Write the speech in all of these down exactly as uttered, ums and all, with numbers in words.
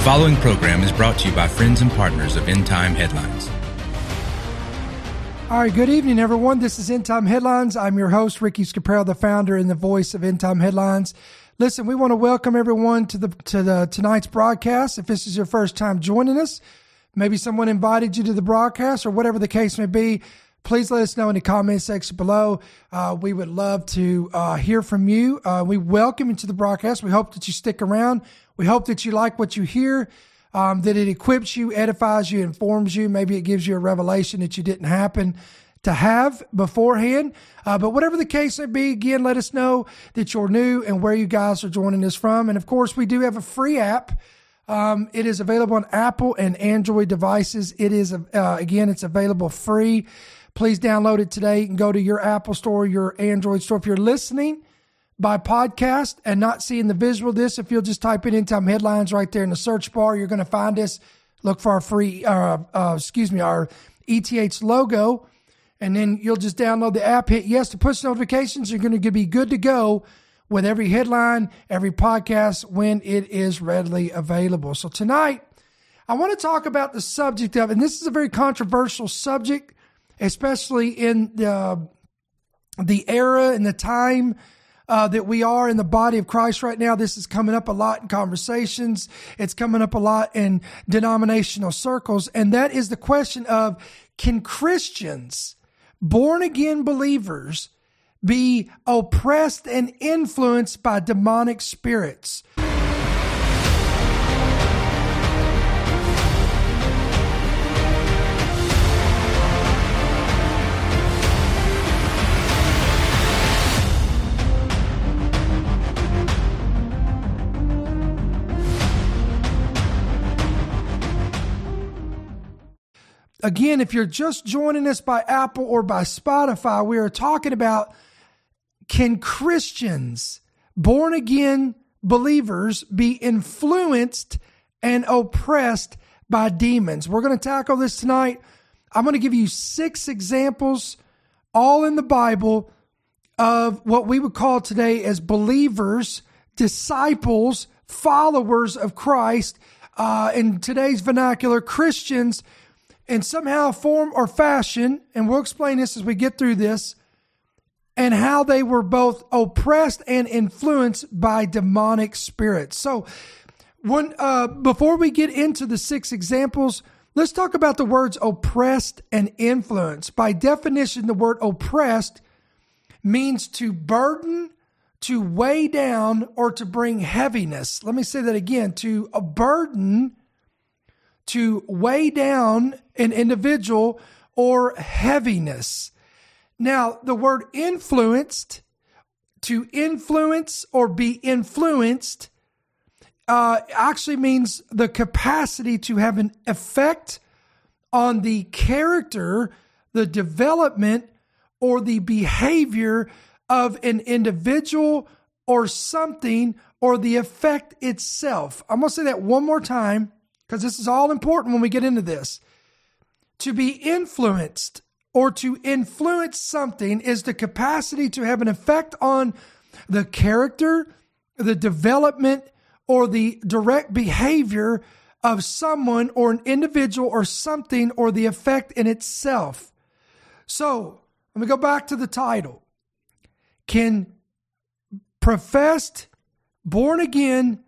following program is brought to you by friends and partners of End Time Headlines. All right, good evening, everyone. This is End Time Headlines. I'm your host, Ricky Scaparro, the founder and the voice of End Time Headlines. Listen, we want to welcome everyone to the to the tonight's broadcast. If this is your first time joining us, maybe someone invited you to the broadcast or whatever the case may be, please let us know in the comment section below. Uh, we would love to uh, hear from you. Uh, we welcome you to the broadcast. We hope that you stick around. We hope that you like what you hear, um, that it equips you, edifies you, informs you. Maybe it gives you a revelation that you didn't happen to have beforehand. Uh, but whatever the case may be, again, let us know that you're new and where you guys are joining us from. And of course, we do have a free app. Um, it is available on Apple and Android devices. It is, uh, again, it's available free. Please download it today. You can go to your Apple store, your Android store. If you're listening by podcast and not seeing the visual of this, if you'll just type in End Time Headlines right there in the search bar, you're going to find us. Look for our free, uh, uh, excuse me, our E T H logo, and then you'll just download the app, hit yes to push notifications. You're going to be good to go with every headline, every podcast when it is readily available. So tonight, I want to talk about the subject of, and this is a very controversial subject, especially in the, the era and the time Uh, that we are in the body of Christ right now. This is coming up a lot in conversations. It's coming up a lot in denominational circles. And that is the question of, can Christians, born again believers, be oppressed and influenced by demonic spirits? Again, if you're just joining us by Apple or by Spotify, we are talking about, can Christians, born again believers, be influenced and oppressed by demons? We're going to tackle this tonight. I'm going to give you six examples, all in the Bible, of what we would call today as believers, disciples, followers of Christ. Uh, in today's vernacular, Christians, in somehow, form, or fashion, and we'll explain this as we get through this, and how they were both oppressed and influenced by demonic spirits. So, when uh, before we get into the six examples, let's talk about the words oppressed and influenced. By definition, the word oppressed means to burden, to weigh down, or to bring heaviness. Let me say that again. To a burden, to weigh down an individual, or heaviness. Now, the word influenced, to influence or be influenced, uh, actually means the capacity to have an effect on the character, the development, or the behavior of an individual or something, or the effect itself. I'm going to say that one more time, because this is all important when we get into this. To be influenced or to influence something is the capacity to have an effect on the character, the development, or the direct behavior of someone or an individual or something, or the effect in itself. So, let me go back to the title. Can professed, born again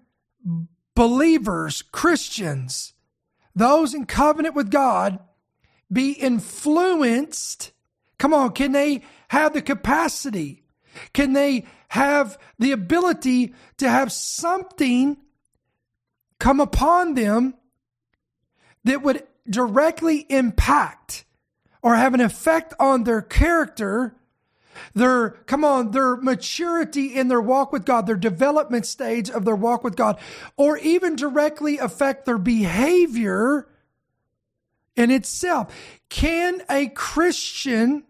believers, Christians, those in covenant with God, be influenced? Come on, can they have the capacity? Can they have the ability to have something come upon them that would directly impact or have an effect on their character, their, come on, their maturity in their walk with God, their development stage of their walk with God, or even directly affect their behavior in itself? Can a Christian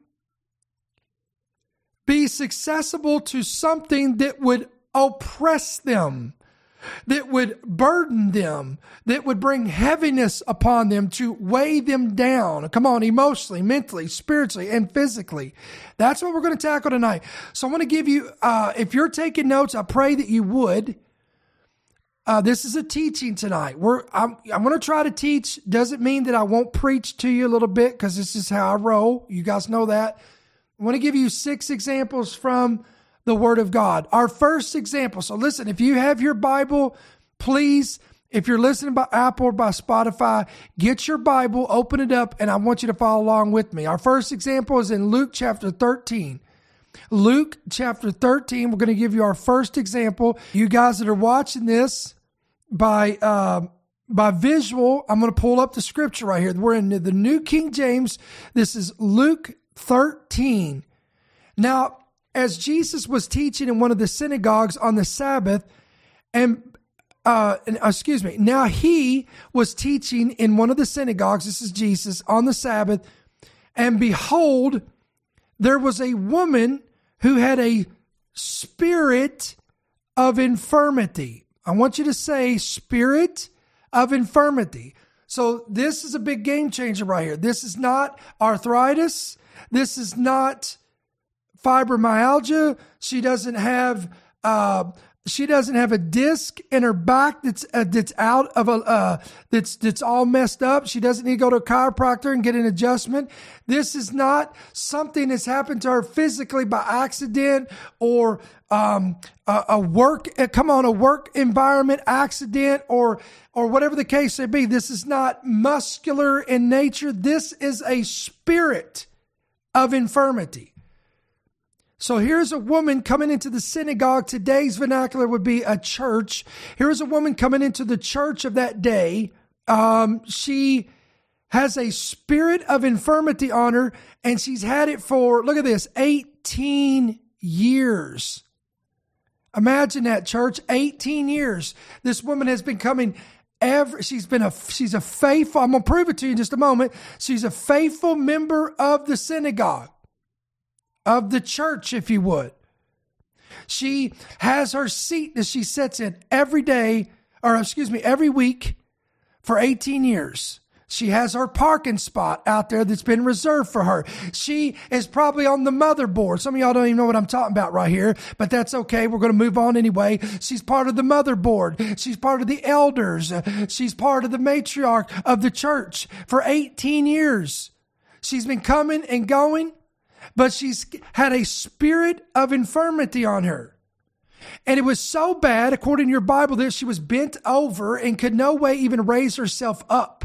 be susceptible to something that would oppress them, that would burden them, that would bring heaviness upon them, to weigh them down? Come on, emotionally, mentally, spiritually, and physically. That's what we're going to tackle tonight. So I want to give you, uh, if you're taking notes, I pray that you would. Uh, this is a teaching tonight. We're I'm, I'm going to try to teach. Doesn't mean that I won't preach to you a little bit, because this is how I roll. You guys know that. I want to give you six examples from the Word of God. Our first example. So listen, if you have your Bible, please, if you're listening by Apple or by Spotify, get your Bible, open it up, and I want you to follow along with me. Our first example is in Luke chapter thirteen. Luke chapter thirteen, we're going to give you our first example. You guys that are watching this by uh, by visual, I'm going to pull up the scripture right here. We're in the New King James. This is Luke thirteen. Now, as Jesus was teaching in one of the synagogues on the Sabbath, and uh, excuse me, now he was teaching in one of the synagogues, this is Jesus, on the Sabbath, and behold, there was a woman who had a spirit of infirmity. I want you to say spirit of infirmity. So this is a big game changer right here. This is not arthritis. This is not fibromyalgia. She doesn't have uh, she doesn't have a disc in her back that's uh, that's out of a uh, that's that's all messed up. She doesn't need to go to a chiropractor and get an adjustment. This is not something that's happened to her physically by accident or um, a, a work uh, come on a work environment accident or or whatever the case may be. This is not muscular in nature. This is a spirit of infirmity. So here's a woman coming into the synagogue. Today's vernacular would be a church. Here's a woman coming into the church of that day. Um, she has a spirit of infirmity on her, and she's had it for, look at this, eighteen years. Imagine that, church, eighteen years. This woman has been coming every, she's been a, she's a faithful, I'm going to prove it to you in just a moment. She's a faithful member of the synagogue, of the church, if you would. She has her seat that she sits in every day, or excuse me, every week for eighteen years. She has her parking spot out there that's been reserved for her. She is probably on the motherboard. Some of y'all don't even know what I'm talking about right here, but that's okay. We're going to move on anyway. She's part of the motherboard. She's part of the elders. She's part of the matriarch of the church for eighteen years. She's been coming and going, but she's had a spirit of infirmity on her. And it was so bad, according to your Bible, that she was bent over and could no way even raise herself up.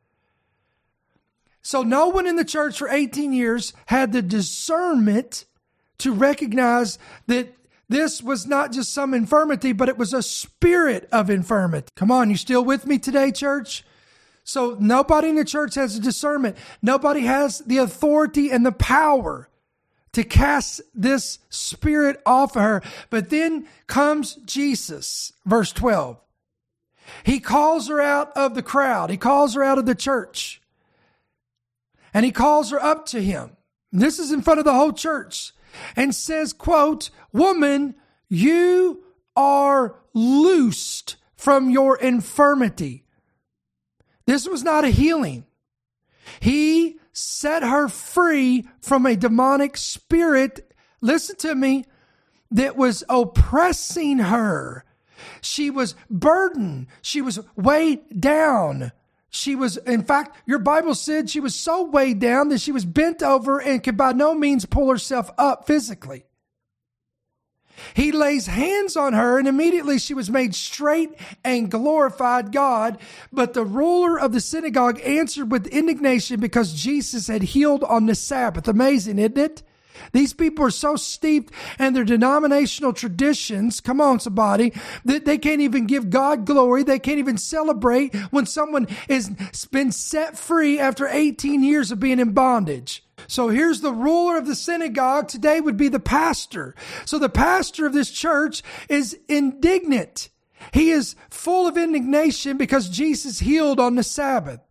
So no one in the church for eighteen years had the discernment to recognize that this was not just some infirmity, but it was a spirit of infirmity. Come on, you still with me today, church? So nobody in the church has a discernment. Nobody has the authority and the power to cast this spirit off of her. But then comes Jesus, verse twelve. He calls her out of the crowd. He calls her out of the church. And he calls her up to him. This is in front of the whole church. And says, quote, "Woman, you are loosed from your infirmity." This was not a healing. He set her free from a demonic spirit, listen to me, that was oppressing her. She was burdened. She was weighed down. She was, in fact, your Bible said she was so weighed down that she was bent over and could by no means pull herself up physically. He lays hands on her, and immediately she was made straight and glorified God. But the ruler of the synagogue answered with indignation because Jesus had healed on the Sabbath. Amazing, isn't it? These people are so steeped in their denominational traditions, come on somebody, that they can't even give God glory. They can't even celebrate when someone has been set free after eighteen years of being in bondage. So here's the ruler of the synagogue. Today would be the pastor. So the pastor of this church is indignant. He is full of indignation because Jesus healed on the Sabbath.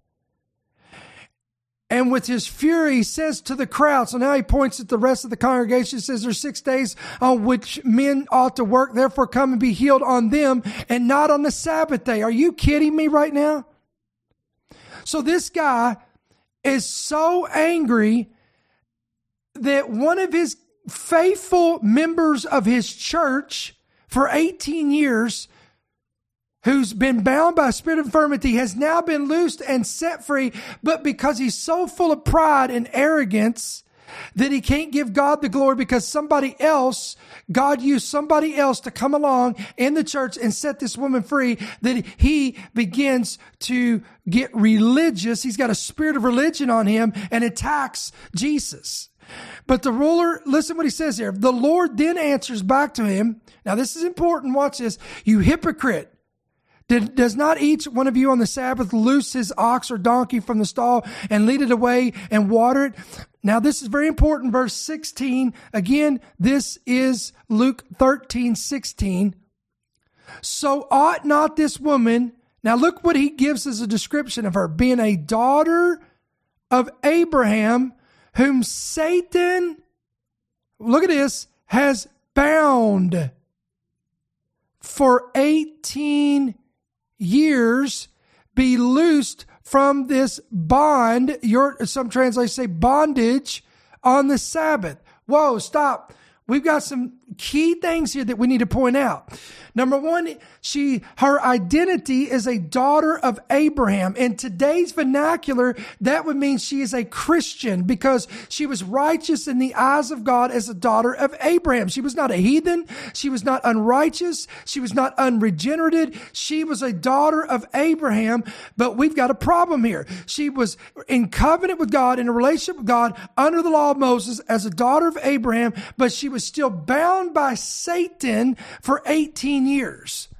And with his fury, he says to the crowd, so now he points at the rest of the congregation, says there's six days on which men ought to work, therefore come and be healed on them and not on the Sabbath day. Are you kidding me right now? So this guy is so angry that one of his faithful members of his church for eighteen years who's been bound by a spirit of infirmity, has now been loosed and set free, but because he's so full of pride and arrogance that he can't give God the glory because somebody else, God used somebody else to come along in the church and set this woman free, that he begins to get religious. He's got a spirit of religion on him and attacks Jesus. But the ruler, listen what he says here. The Lord then answers back to him. Now this is important. Watch this. You hypocrite. Did, does not each one of you on the Sabbath loose his ox or donkey from the stall and lead it away and water it? Now this is very important. Verse sixteen. Again, this is Luke thirteen sixteen. So ought not this woman, now look what he gives as a description of her, being a daughter of Abraham, whom Satan, look at this, has bound for eighteen years, be loosed from this bond, your, some translations say bondage, on the Sabbath. Whoa, stop. We've got some key things here that we need to point out. Number one, she, her identity is a daughter of Abraham. In today's vernacular, that would mean she is a Christian because she was righteous in the eyes of God as a daughter of Abraham. She was not a heathen. She was not unrighteous. She was not unregenerated. She was a daughter of Abraham, but we've got a problem here. She was in covenant with God, in a relationship with God, under the law of Moses as a daughter of Abraham, but she was still bound by Satan for eighteen years.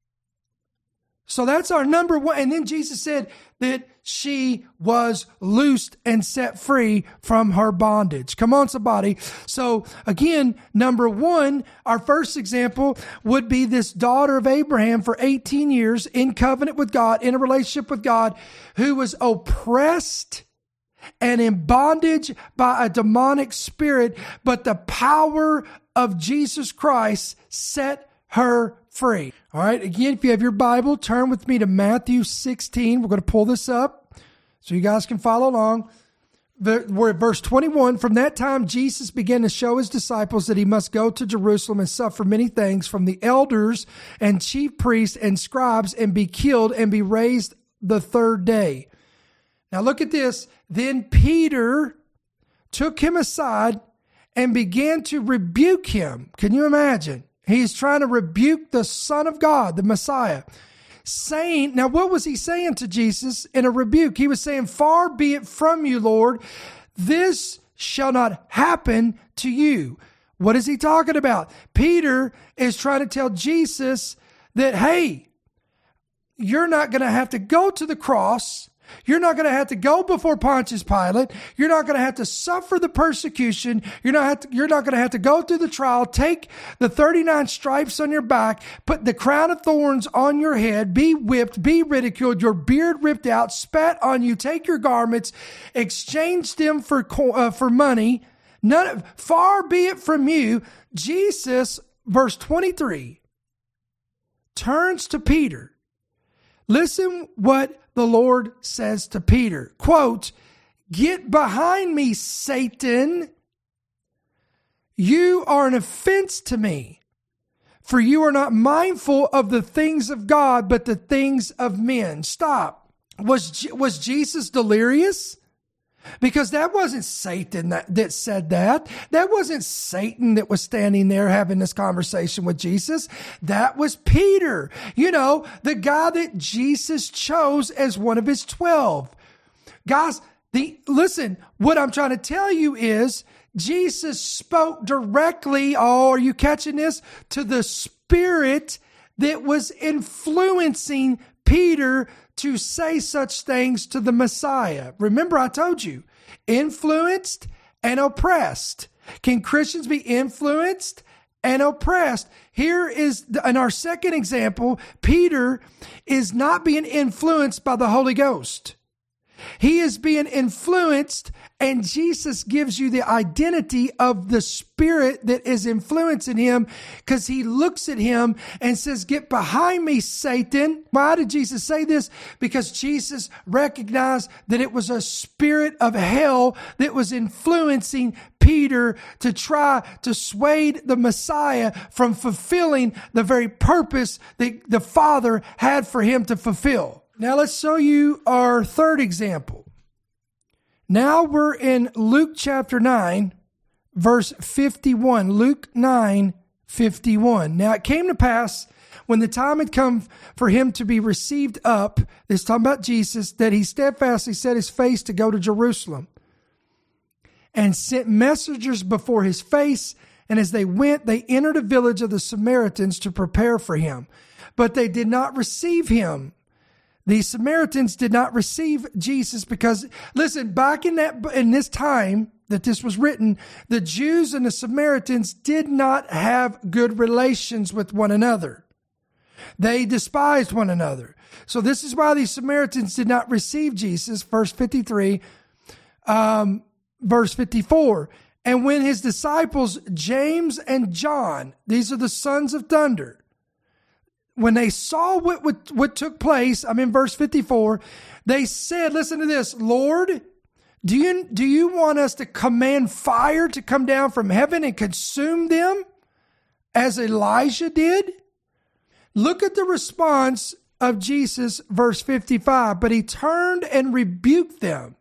So that's our number one. And then Jesus said that she was loosed and set free from her bondage. Come on, somebody. So again, number one, our first example would be this daughter of Abraham for eighteen years in covenant with God, in a relationship with God, who was oppressed and in bondage by a demonic spirit, but the power of Jesus Christ set her free. All right. Again, if you have your Bible, turn with me to Matthew sixteen. We're going to pull this up so you guys can follow along. We're at verse twenty-one. From that time, Jesus began to show his disciples that he must go to Jerusalem and suffer many things from the elders and chief priests and scribes and be killed and be raised the third day. Now look at this. Then Peter took him aside and began to rebuke him. Can you imagine? He's trying to rebuke the Son of God, the Messiah, saying, now what was he saying to Jesus in a rebuke? He was saying, far be it from you, Lord, this shall not happen to you. What is he talking about? Peter is trying to tell Jesus that, hey, you're not going to have to go to the cross. You're not going to have to go before Pontius Pilate. You're not going to have to suffer the persecution. You're not, have to, you're not going to have to go through the trial, take the thirty-nine stripes on your back, put the crown of thorns on your head, be whipped, be ridiculed, your beard ripped out, spat on you, take your garments, exchange them for, uh, for money. None of, far be it from you. Jesus, verse twenty-three, turns to Peter. Listen what the Lord says to Peter, quote, get behind me, Satan. You are an offense to me, for you are not mindful of the things of God, but the things of men. Stop. Was, was Jesus delirious? Because that wasn't Satan that, that said that. That wasn't Satan that was standing there having this conversation with Jesus. That was Peter, you know, the guy that Jesus chose as one of his twelve. Guys, the listen, what I'm trying to tell you is Jesus spoke directly, oh, are you catching this? To the spirit that was influencing Peter to say such things to the Messiah. Remember, I told you, influenced and oppressed. Can Christians be influenced and oppressed? Here is, the, in our second example, Peter is not being influenced by the Holy Ghost. He is being influenced, and Jesus gives you the identity of the spirit that is influencing him, because he looks at him and says, "Get behind me, Satan." Why did Jesus say this? Because Jesus recognized that it was a spirit of hell that was influencing Peter to try to sway the Messiah from fulfilling the very purpose that the Father had for him to fulfill. Now let's show you our third example. Now we're in Luke chapter nine, verse fifty-one. Luke nine, fifty-one. Now it came to pass, when the time had come for him to be received up, this talking about Jesus, that he steadfastly set his face to go to Jerusalem, and sent messengers before his face. And as they went, they entered a village of the Samaritans to prepare for him. But they did not receive him. The Samaritans did not receive Jesus because, listen, back in that, in this time that this was written, the Jews and the Samaritans did not have good relations with one another. They despised one another. So this is why the Samaritans did not receive Jesus. Verse fifty-three, um, verse fifty-four. And when his disciples, James and John, these are the sons of thunder, when they saw what, what, what took place, I'm in verse fifty-four, they said, listen to this, "Lord, do you, do you want us to command fire to come down from heaven and consume them as Elijah did?" Look at the response of Jesus, verse fifty-five. "But he turned and rebuked them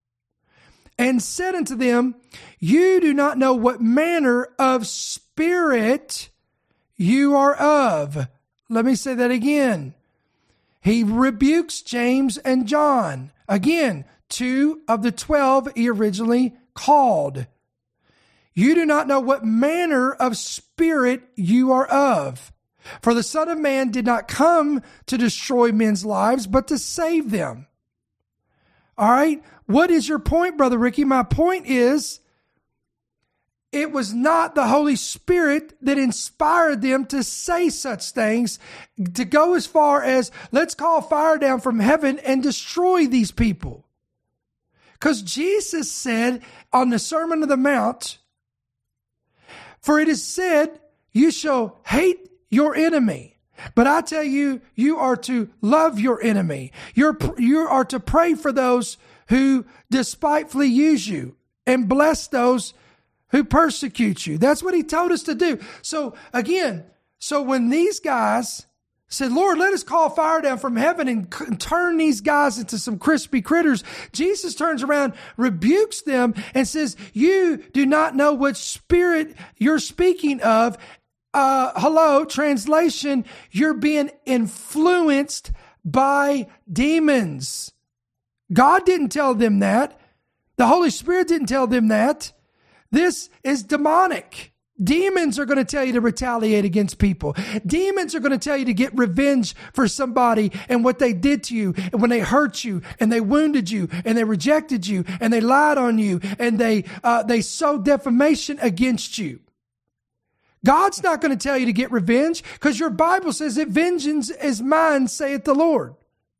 and said unto them, You do not know what manner of spirit you are of." Let me say that again. He rebukes James and John. Again, two of the twelve he originally called. "You do not know what manner of spirit you are of. For the Son of Man did not come to destroy men's lives, but to save them." All right. What is your point, Brother Ricky? My point is, it was not the Holy Spirit that inspired them to say such things, to go as far as, let's call fire down from heaven and destroy these people. Because Jesus said on the Sermon on the Mount, "For it is said, you shall hate your enemy. But I tell you, you are to love your enemy. You're, you are to pray for those who despitefully use you, and bless those who persecute you." That's what he told us to do. So again, so when these guys said, "Lord, let us call fire down from heaven and, and turn these guys into some crispy critters," Jesus turns around, rebukes them, and says, "You do not know what spirit you're speaking of." Uh, hello, translation, you're being influenced by demons. God didn't tell them that. The Holy Spirit didn't tell them that. This is demonic. Demons are going to tell you to retaliate against people. Demons are going to tell you to get revenge for somebody and what they did to you, and when they hurt you and they wounded you and they rejected you and they lied on you and they uh, they sowed defamation against you. God's not going to tell you to get revenge, because your Bible says that vengeance is mine, saith the Lord.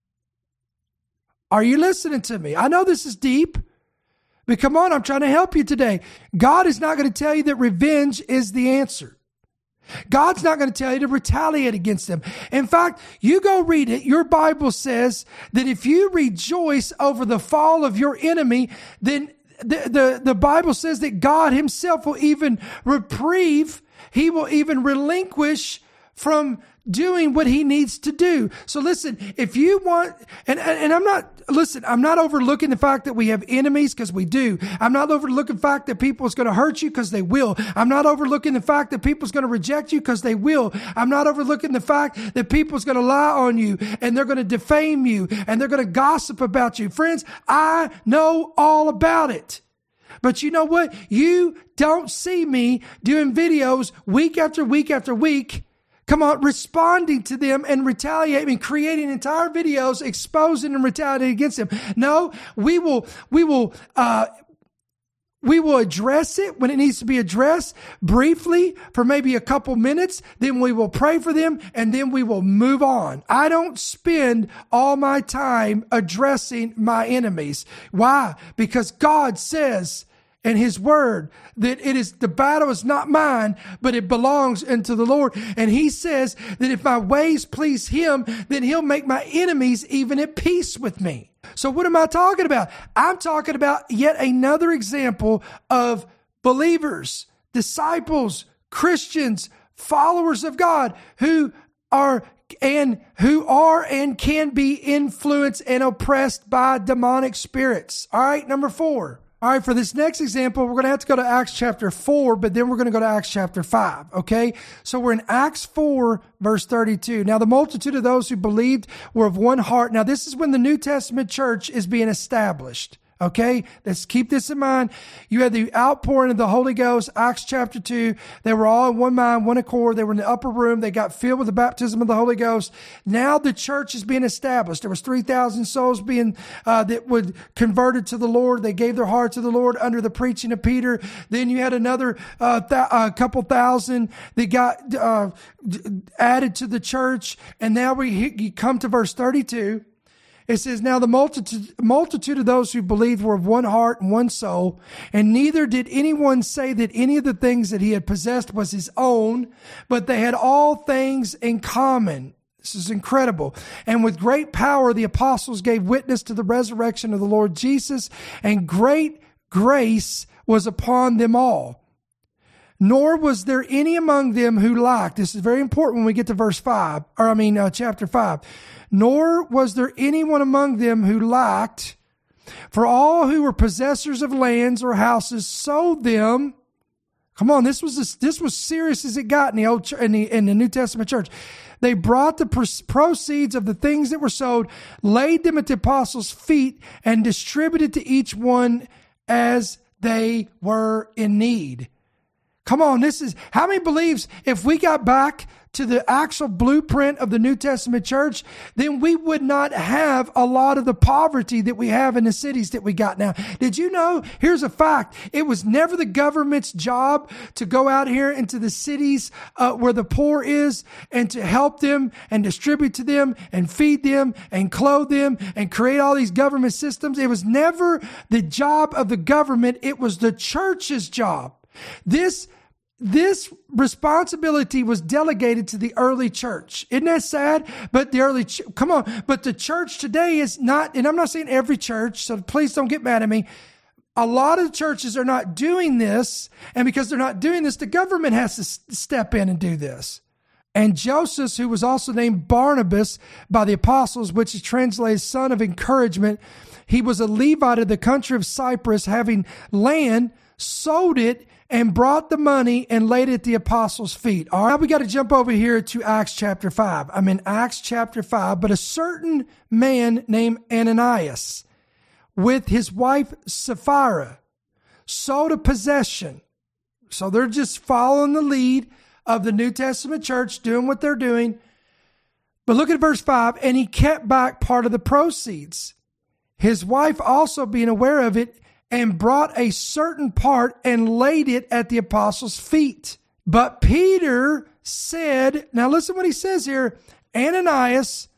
Are you listening to me? I know this is deep, but come on, I'm trying to help you today. God is not going to tell you that revenge is the answer. God's not going to tell you to retaliate against them. In fact, you go read it. Your Bible says that if you rejoice over the fall of your enemy, then the, the, the Bible says that God himself will even reprieve, he will even relinquish from doing what he needs to do. So listen, if you want, and, and I'm not, listen, I'm not overlooking the fact that we have enemies, because we do. I'm not overlooking the fact that people is going to hurt you, because they will. I'm not overlooking the fact that people's going to reject you, because they will. I'm not overlooking the fact that people's going to lie on you and they're going to defame you and they're going to gossip about you. Friends, I know all about it. But you know what? You don't see me doing videos week after week after week, come on, responding to them and retaliating, creating entire videos exposing and retaliating against them. No, we will, we will, uh, We will address it when it needs to be addressed briefly for maybe a couple minutes. Then we will pray for them and then we will move on. I don't spend all my time addressing my enemies. Why? Because God says in his word that it is, the battle is not mine, but it belongs unto the Lord. And he says that if my ways please him, then he'll make my enemies even at peace with me. So what am I talking about? I'm talking about yet another example of believers, disciples, Christians, followers of God who are and who are and can be influenced and oppressed by demonic spirits. All right, number four. All right, for this next example, we're going to have to go to Acts chapter four, but then we're going to go to Acts chapter five, okay? So we're in Acts four, verse thirty-two. Now, the multitude of those who believed were of one heart. Now, this is when the New Testament church is being established. Okay, let's keep this in mind. You had the outpouring of the Holy Ghost, Acts chapter two. They were all in one mind, one accord. They were in the upper room. They got filled with the baptism of the Holy Ghost. Now the church is being established. There was three thousand souls being, uh, that would converted to the Lord. They gave their heart to the Lord under the preaching of Peter. Then you had another, uh, th- a couple thousand that got, uh, added to the church. And now we you come to verse thirty-two. It says, now the multitude, multitude of those who believed were of one heart and one soul, and neither did anyone say that any of the things that he had possessed was his own, but they had all things in common. This is incredible. And with great power, the apostles gave witness to the resurrection of the Lord Jesus, and great grace was upon them all. Nor was there any among them who lacked. This is very important when we get to verse five, or I mean, uh, chapter five. Nor was there anyone among them who lacked, for all who were possessors of lands or houses sold them. Come on, this was this was serious as it got in the old in the in the New Testament church. They brought the proceeds of the things that were sold, laid them at the apostles' feet, and distributed to each one as they were in need. Come on, this is, how many believes if we got back to the actual blueprint of the New Testament church, then we would not have a lot of the poverty that we have in the cities that we got now. Did you know? Here's a fact. It was never the government's job to go out here into the cities uh, where the poor is and to help them and distribute to them and feed them and clothe them and create all these government systems. It was never the job of the government. It was the church's job. This This responsibility was delegated to the early church. Isn't that sad? But the early, ch- come on, but the church today is not, and I'm not saying every church, so please don't get mad at me. A lot of churches are not doing this, and because they're not doing this, the government has to s- step in and do this. And Joseph, who was also named Barnabas by the apostles, which is translated son of encouragement, he was a Levite of the country of Cyprus, having land, sold it, and brought the money and laid it at the apostles' feet. All right, now we got to jump over here to Acts chapter five. I'm in Acts chapter five, but a certain man named Ananias with his wife Sapphira sold a possession. So they're just following the lead of the New Testament church, doing what they're doing. But look at verse five, and he kept back part of the proceeds. His wife also being aware of it, and brought a certain part and laid it at the apostles' feet. But Peter said, now listen what he says here, Ananias,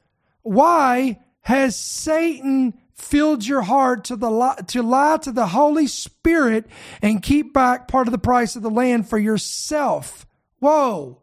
why has Satan filled your heart to the li- to lie to the Holy Spirit and keep back part of the price of the land for yourself? Whoa.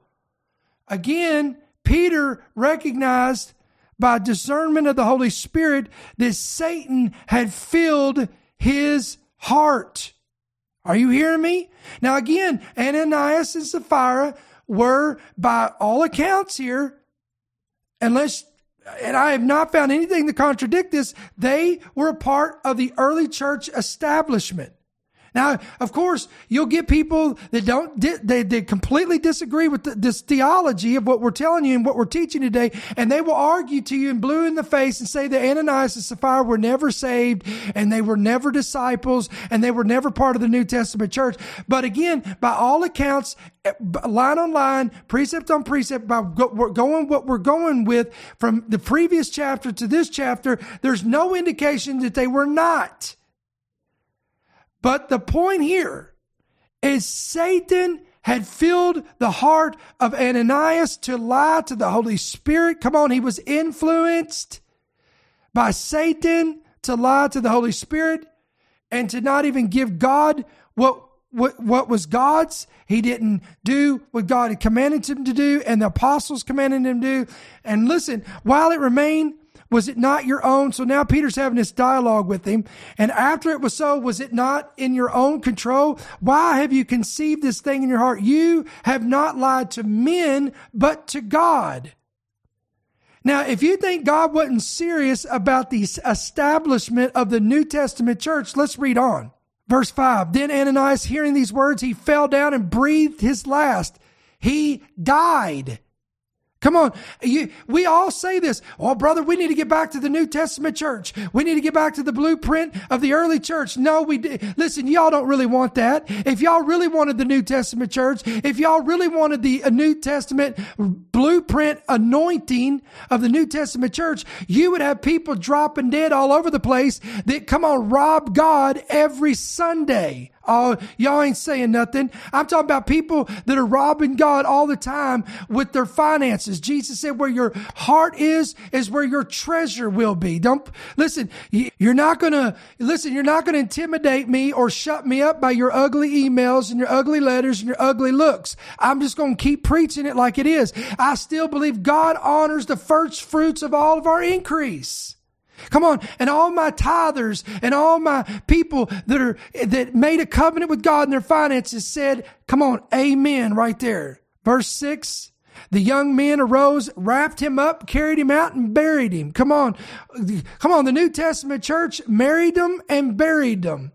Again, Peter recognized by discernment of the Holy Spirit that Satan had filled his heart. Are you hearing me? Now again, Ananias and Sapphira were, by all accounts here, unless, and I have not found anything to contradict this, they were a part of the early church establishment. Now, of course, you'll get people that don't, they, they completely disagree with the, this theology of what we're telling you and what we're teaching today. And they will argue to you in blue in the face and say that Ananias and Sapphira were never saved and they were never disciples and they were never part of the New Testament church. But again, by all accounts, line on line, precept on precept, by we're going what we're going with from the previous chapter to this chapter, there's no indication that they were not. But the point here is Satan had filled the heart of Ananias to lie to the Holy Spirit. Come on, he was influenced by Satan to lie to the Holy Spirit and to not even give God what, what, what was God's. He didn't do what God had commanded him to do and the apostles commanded him to do. And listen, while it remained, was it not your own? So now Peter's having this dialogue with him. And after it was so, was it not in your own control? Why have you conceived this thing in your heart? You have not lied to men, but to God. Now, if you think God wasn't serious about the establishment of the New Testament church, let's read on. Verse five, then Ananias, hearing these words, he fell down and breathed his last. He died. Come on. You, we all say this. Oh, brother, we need to get back to the New Testament church. We need to get back to the blueprint of the early church. No, we did. Listen, y'all don't really want that. If y'all really wanted the New Testament church, if y'all really wanted the New Testament blueprint anointing of the New Testament church, you would have people dropping dead all over the place that, come on, rob God every Sunday. Oh, y'all ain't saying nothing. I'm talking about people that are robbing God all the time with their finances. Jesus said, where your heart is, is where your treasure will be. Don't, listen, you're not going to, listen, you're not going to intimidate me or shut me up by your ugly emails and your ugly letters and your ugly looks. I'm just going to keep preaching it like it is. I still believe God honors the first fruits of all of our increase. Come on. And all my tithers and all my people that are, that made a covenant with God in their finances said, come on, amen right there. Verse six, the young men arose, wrapped him up, carried him out and buried him. Come on. Come on. The New Testament church married them and buried them.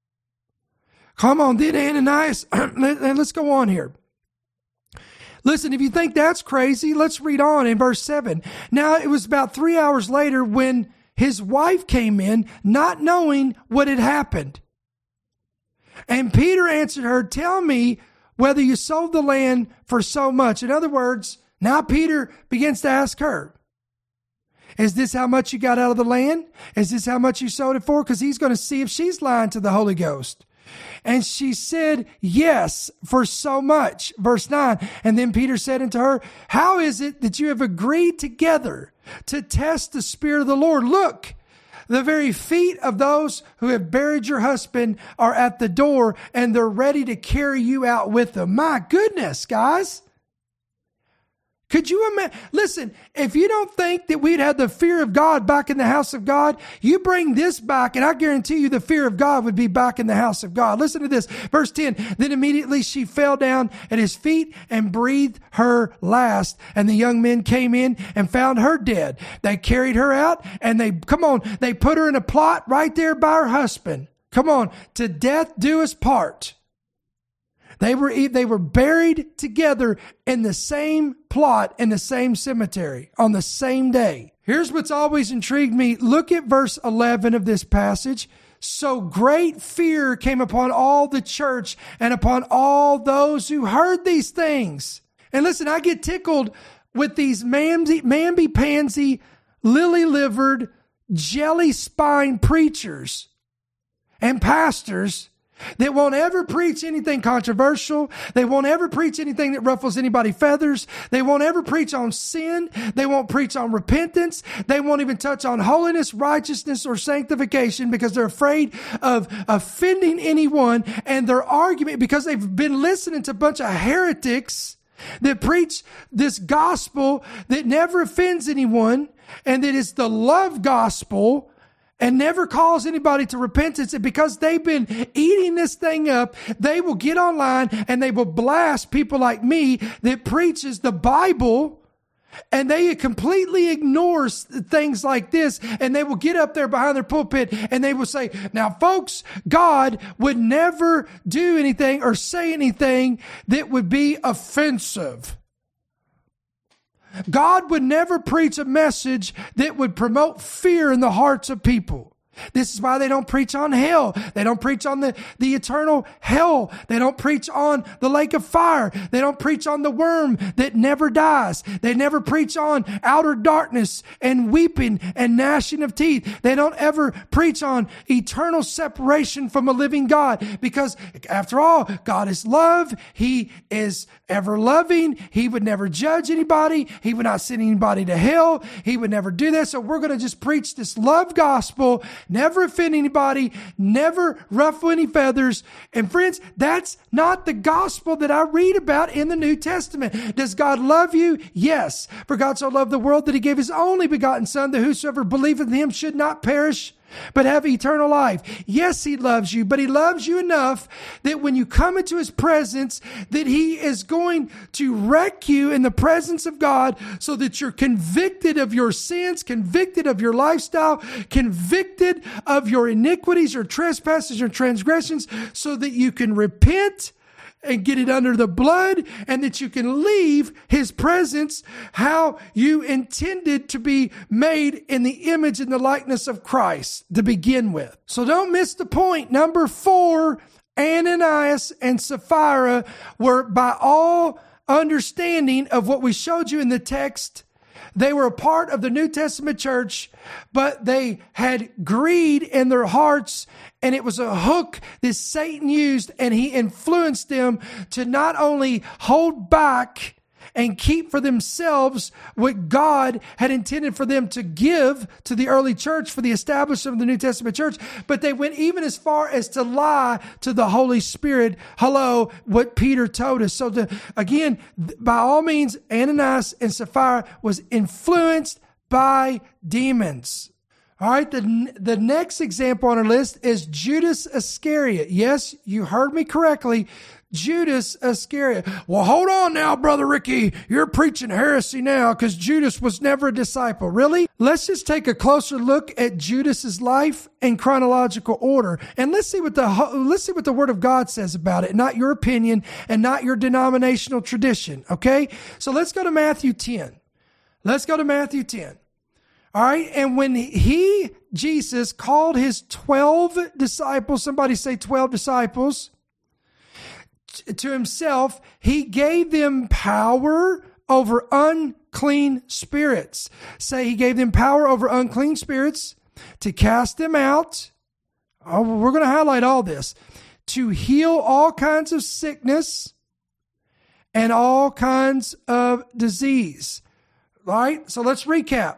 Come on. Then Ananias, let's go on here. Listen, if you think that's crazy, let's read on in verse seven. Now it was about three hours later when his wife came in, not knowing what had happened. And Peter answered her, tell me whether you sold the land for so much. In other words, now Peter begins to ask her, is this how much you got out of the land? Is this how much you sold it for? Because he's going to see if she's lying to the Holy Ghost. And she said, yes, for so much. Verse nine. And then Peter said unto her, how is it that you have agreed together to test the Spirit of the Lord? Look, the very feet of those who have buried your husband are at the door and they're ready to carry you out with them. My goodness, guys. Could you imagine? Listen, if you don't think that we'd have the fear of God back in the house of God, you bring this back and I guarantee you the fear of God would be back in the house of God. Listen to this. Verse ten, then immediately she fell down at his feet and breathed her last. And the young men came in and found her dead. They carried her out and they, come on, they put her in a plot right there by her husband. Come on, to death do us part. They were, they were buried together in the same plot in the same cemetery on the same day. Here's what's always intrigued me. Look at verse eleven of this passage. So great fear came upon all the church and upon all those who heard these things. And listen, I get tickled with these mamby, mamby-pansy, lily-livered, jelly-spine preachers and pastors that won't ever preach anything controversial. They won't ever preach anything that ruffles anybody's feathers. They won't ever preach on sin. They won't preach on repentance. They won't even touch on holiness, righteousness, or sanctification because they're afraid of offending anyone. And their argument, because they've been listening to a bunch of heretics that preach this gospel that never offends anyone and that is the love gospel and never calls anybody to repentance. And because they've been eating this thing up, they will get online and they will blast people like me that preaches the Bible, and they completely ignore things like this. And they will get up there behind their pulpit and they will say, now folks, God would never do anything or say anything that would be offensive. God would never preach a message that would promote fear in the hearts of people. This is why they don't preach on hell. They don't preach on the, the eternal hell. They don't preach on the lake of fire. They don't preach on the worm that never dies. They never preach on outer darkness and weeping and gnashing of teeth. They don't ever preach on eternal separation from a living God, because after all, God is love. He is ever loving. He would never judge anybody. He would not send anybody to hell. He would never do that. So we're going to just preach this love gospel, never offend anybody, never ruffle any feathers. And friends, that's not the gospel that I read about in the New Testament. Does God love you? Yes. For God so loved the world that he gave his only begotten Son, that whosoever believeth in him should not perish, but have eternal life. Yes, he loves you, but he loves you enough that when you come into his presence, that he is going to wreck you in the presence of God, so that you're convicted of your sins, convicted of your lifestyle, convicted of your iniquities, your trespasses, your transgressions, so that you can repent and get it under the blood, and that you can leave his presence how you intended to be made in the image and the likeness of Christ to begin with. So don't miss the point. Number four, Ananias and Sapphira were, by all understanding of what we showed you in the text, they were a part of the New Testament church, but they had greed in their hearts, and it was a hook that Satan used, and he influenced them to not only hold back and keep for themselves what God had intended for them to give to the early church for the establishment of the New Testament church, but they went even as far as to lie to the Holy Spirit. Hello, what Peter told us. So to, again, by all means, Ananias and Sapphira was influenced by demons. All right, the, the next example on our list is Judas Iscariot. Yes, you heard me correctly. Judas Iscariot. Well, hold on now, Brother Ricky. You're preaching heresy now, because Judas was never a disciple. Really? Let's just take a closer look at Judas's life in chronological order, and let's see what the let's see what the Word of God says about it, not your opinion and not your denominational tradition. Okay? So let's go to Matthew ten. Let's go to Matthew ten. All right, and when he, Jesus, called his twelve disciples, somebody say twelve disciples, to himself, he gave them power over unclean spirits. Say he gave them power over unclean spirits, to cast them out. Oh, we're going to highlight all this. To heal all kinds of sickness and all kinds of disease. All right, so let's recap.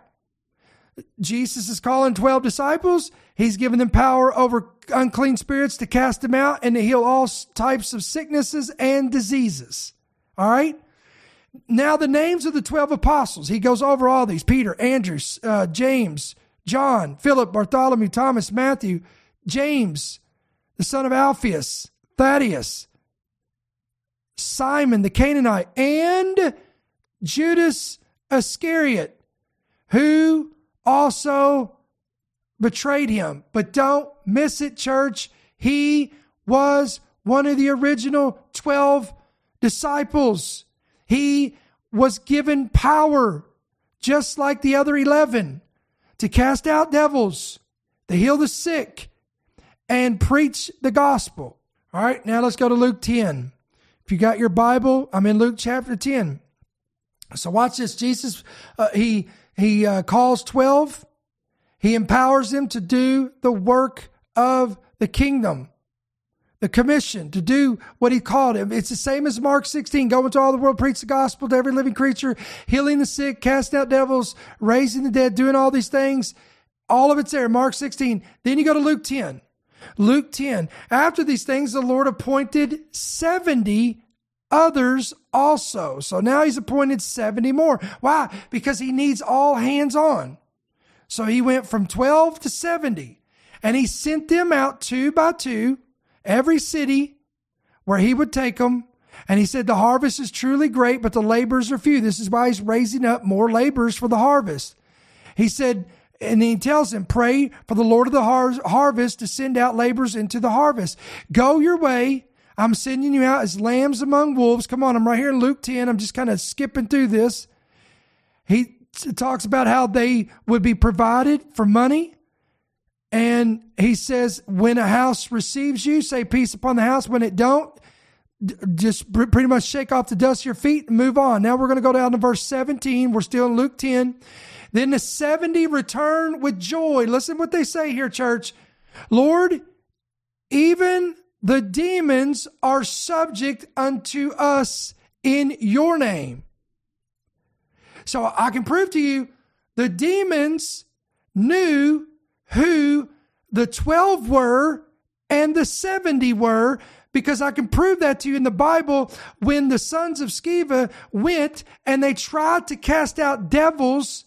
Jesus is calling twelve disciples. He's given them power over unclean spirits to cast them out and to heal all types of sicknesses and diseases. All right. Now the names of the twelve apostles. He goes over all these: Peter, Andrew, uh, James, John, Philip, Bartholomew, Thomas, Matthew, James, the son of Alphaeus, Thaddeus, Simon the Canaanite, and Judas Iscariot, who also betrayed him. But don't miss it, church. He was one of the original twelve disciples. He was given power, just like the other eleven, to cast out devils, to heal the sick, and preach the gospel. All right, now let's go to Luke ten. If you got your Bible, I'm in Luke chapter ten. So watch this. Jesus, uh, he he uh, calls twelve. He empowers them to do the work of the kingdom, the commission, to do what he called him. It's the same as Mark sixteen. Go into all the world, preach the gospel to every living creature, healing the sick, casting out devils, raising the dead, doing all these things. All of it's there, Mark sixteen. Then you go to Luke ten. Luke ten. After these things, the Lord appointed seventy others also. So now he's appointed seventy more. Why? Because he needs all hands on. So he went from twelve to seventy, and he sent them out two by two, every city where he would take them. And he said, the harvest is truly great, but the laborers are few. This is why he's raising up more laborers for the harvest. He said, and he tells them, pray for the Lord of the har- harvest to send out laborers into the harvest. Go your way. I'm sending you out as lambs among wolves. Come on, I'm right here in Luke ten. I'm just kind of skipping through this. He t- talks about how they would be provided for money. And he says, when a house receives you, say peace upon the house. When it don't, d- just pr- pretty much shake off the dust of your feet and move on. Now we're going to go down to verse seventeen. We're still in Luke ten. Then the seventy return with joy. Listen what they say here, church. Lord, even the demons are subject unto us in your name. So I can prove to you the demons knew who the twelve were and the seventy were, because I can prove that to you in the Bible when the sons of Sceva went and they tried to cast out devils.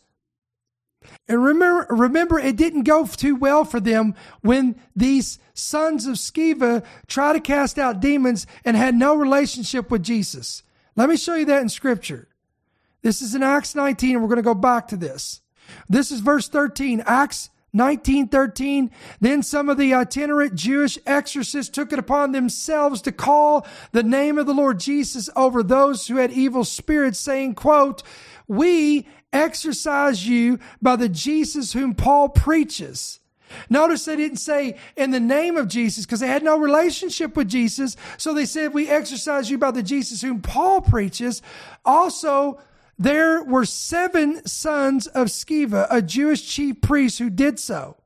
And remember, remember, it didn't go too well for them when these sons of Sceva tried to cast out demons and had no relationship with Jesus. Let me show you that in Scripture. This is in Acts nineteen, and we're going to go back to this. This is verse thirteen, Acts nineteen thirteen. Then some of the itinerant Jewish exorcists took it upon themselves to call the name of the Lord Jesus over those who had evil spirits, saying, quote, we exorcise you by the Jesus whom Paul preaches. Notice they didn't say in the name of Jesus because they had no relationship with Jesus. So they said, we exorcise you by the Jesus whom Paul preaches. Also, there were seven sons of Sceva, a Jewish chief priest, who did so.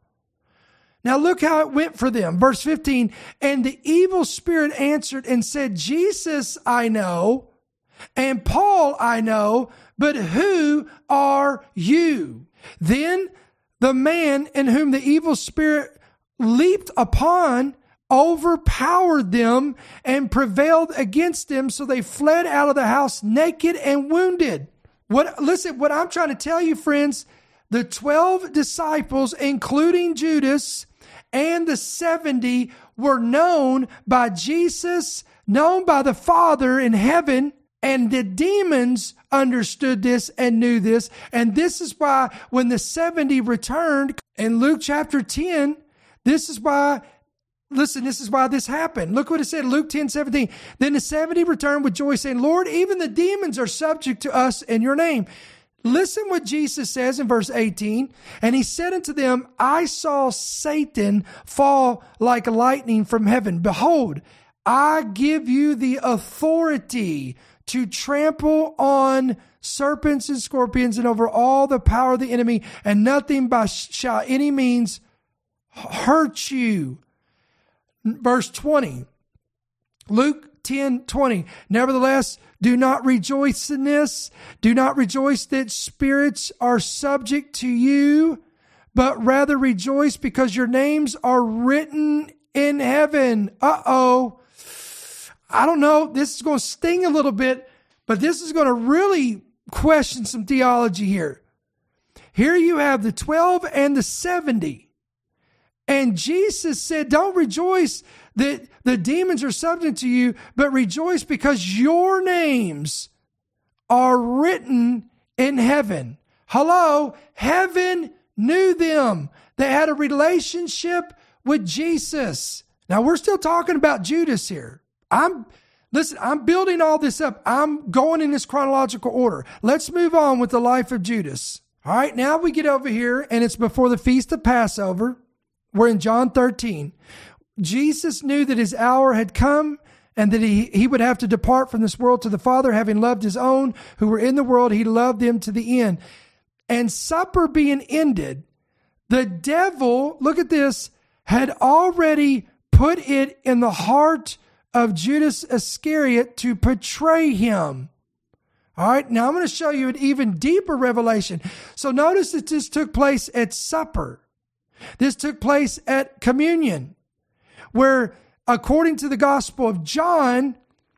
Now look how it went for them. Verse fifteen, and the evil spirit answered and said, Jesus I know, and Paul I know, but who are you? Then the man in whom the evil spirit leaped upon overpowered them and prevailed against them, so they fled out of the house naked and wounded. What, listen, what I'm trying to tell you, friends, the twelve disciples, including Judas, and the seventy were known by Jesus, known by the Father in heaven, and the demons understood this and knew this. And this is why when the seventy returned in Luke chapter ten, this is why, listen, this is why this happened. Look what it said, Luke ten seventeen. Then the seventy returned with joy, saying, Lord, even the demons are subject to us in your name. Listen what Jesus says in verse eighteen. And he said unto them, I saw Satan fall like lightning from heaven. Behold, I give you the authority to trample on serpents and scorpions and over all the power of the enemy, and nothing by shall any means hurt you. Verse twenty, Luke ten twenty. Nevertheless, do not rejoice in this. Do not rejoice that spirits are subject to you, but rather rejoice because your names are written in heaven. Uh-oh. I don't know. This is going to sting a little bit, but this is going to really question some theology here. Here you have the twelve and the seventy. And Jesus said, don't rejoice that the demons are subject to you, but rejoice because your names are written in heaven. Hello, heaven knew them. They had a relationship with Jesus. Now we're still talking about Judas here. I'm, listen, I'm building all this up. I'm going in this chronological order. Let's move on with the life of Judas. All right, now we get over here and it's before the Feast of Passover. We're in John thirteen. Jesus knew that his hour had come and that he, he would have to depart from this world to the Father, having loved his own who were in the world. He loved them to the end. And supper being ended, the devil, look at this, had already put it in the heart of Judas Iscariot to betray him. All right, now I'm going to show you an even deeper revelation. So notice that this took place at supper. This took place at communion, where according to the Gospel of John,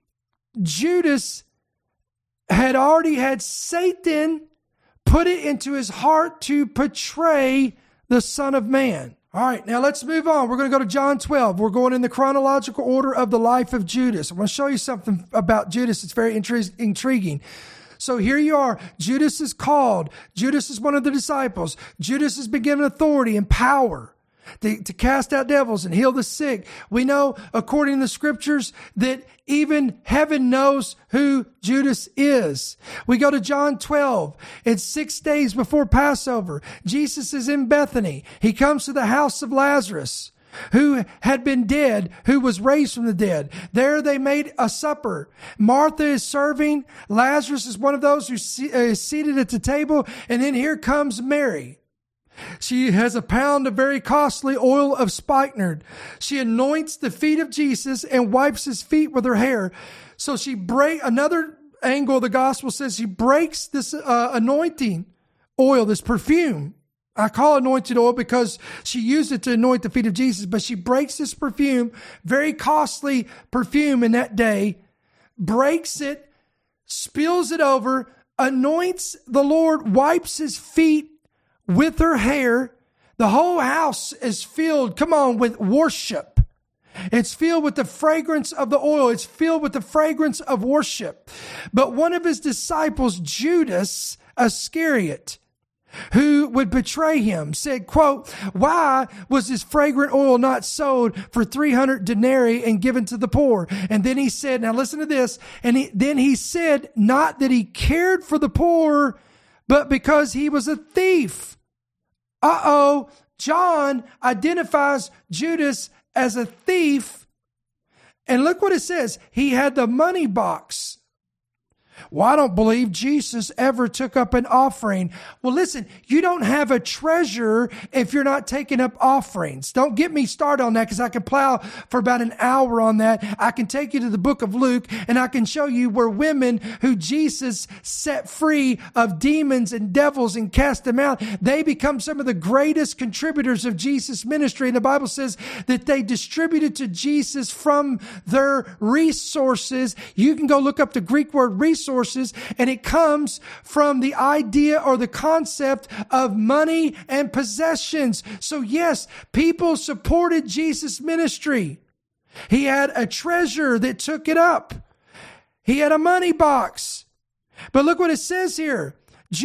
Judas had already had Satan put it into his heart to betray the Son of Man. All right, now let's move on. We're going to go to John twelve. We're going in the chronological order of the life of Judas. I'm going to show you something about Judas. It's very intri- intriguing. So here you are. Judas is called. Judas is one of the disciples. Judas has been given authority and power. to, to cast out devils and heal the sick. We know, according to the scriptures, that even heaven knows who Judas is. We go to John twelve. It's six days before Passover. Jesus is in Bethany. He comes to the house of Lazarus, who had been dead, who was raised from the dead. There they made a supper. Martha is serving. Lazarus is one of those who is seated at the table. And then here comes Mary. She has a pound of very costly oil of spikenard. She anoints the feet of Jesus and wipes his feet with her hair. So she break, another angle of the gospel says she breaks this uh, anointing oil, this perfume. I call anointed oil because she used it to anoint the feet of Jesus, but she breaks this perfume, very costly perfume in that day, breaks it, spills it over, anoints the Lord, wipes his feet with her hair. The whole house is filled, come on, with worship. It's filled with the fragrance of the oil. It's filled with the fragrance of worship. But one of his disciples, Judas Iscariot, who would betray him, said, quote, why was this fragrant oil not sold for three hundred denarii and given to the poor? And then he said, now listen to this. And he, then he said, not that he cared for the poor, but because he was a thief. Uh-oh. John identifies Judas as a thief. And look what it says. He had the money box. Well, I don't believe Jesus ever took up an offering. Well, listen, you don't have a treasure if you're not taking up offerings. Don't get me started on that because I can plow for about an hour on that. I can take you to the book of Luke and I can show you where women who Jesus set free of demons and devils and cast them out, they become some of the greatest contributors of Jesus' ministry. And the Bible says that they distributed to Jesus from their resources. You can go look up the Greek word resources. And it comes from the idea or the concept of money and possessions. So yes, people supported Jesus' ministry. He had a treasure that took it up. He had a money box. But look what it says here.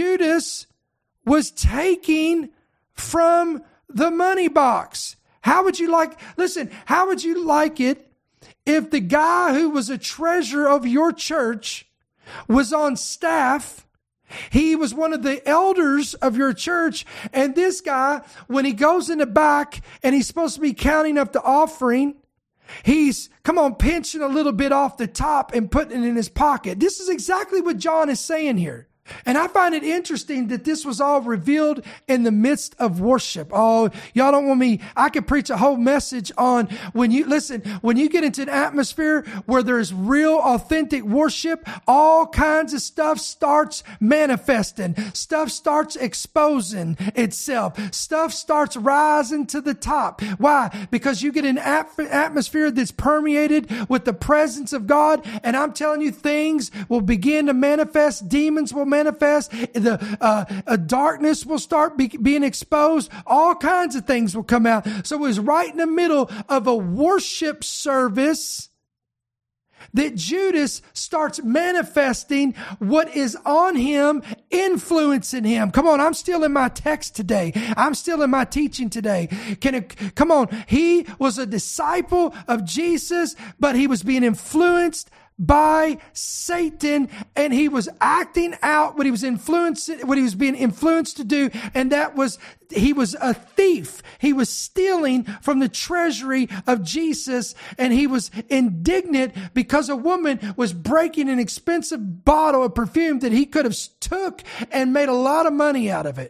Judas was taking from the money box. How would you like, listen, how would you like it if the guy who was a treasurer of your church was on staff? He was one of the elders of your church. And this guy, when he goes in the back and he's supposed to be counting up the offering, he's, come on, pinching a little bit off the top and putting it in his pocket. This is exactly what John is saying here. And I find it interesting that this was all revealed in the midst of worship. Oh, y'all don't want me. I could preach a whole message on when you, listen, when you get into an atmosphere where there's real authentic worship, all kinds of stuff starts manifesting. Stuff starts exposing itself. Stuff starts rising to the top. Why? Because you get an atmosphere that's permeated with the presence of God. And I'm telling you, things will begin to manifest. Demons will manifest. manifest, the uh, uh, darkness will start be- being exposed, all kinds of things will come out. So it was right in the middle of a worship service that Judas starts manifesting what is on him, influencing him. Come on, I'm still in my text today. I'm still in my teaching today. Can it, come on, he was a disciple of Jesus, but he was being influenced by Satan, and he was acting out what he was influenced, what he was being influenced to do, and that was he was a thief. He was stealing from the treasury of Jesus, and he was indignant because a woman was breaking an expensive bottle of perfume that he could have took and made a lot of money out of it.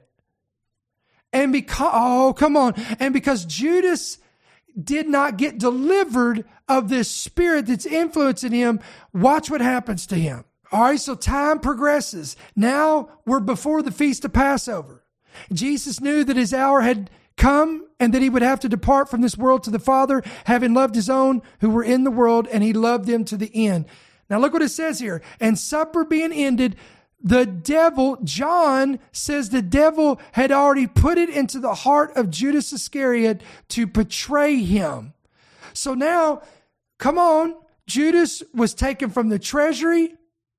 And because, oh, come on, and because Judas did not get delivered of this spirit that's influencing him, watch what happens to him. All right, so time progresses. Now we're before the Feast of Passover. Jesus knew that his hour had come and that he would have to depart from this world to the Father, having loved his own who were in the world, and he loved them to the end. Now look what it says here. And supper being ended, the devil, John says the devil had already put it into the heart of Judas Iscariot to betray him. So now, come on, Judas was taken from the treasury.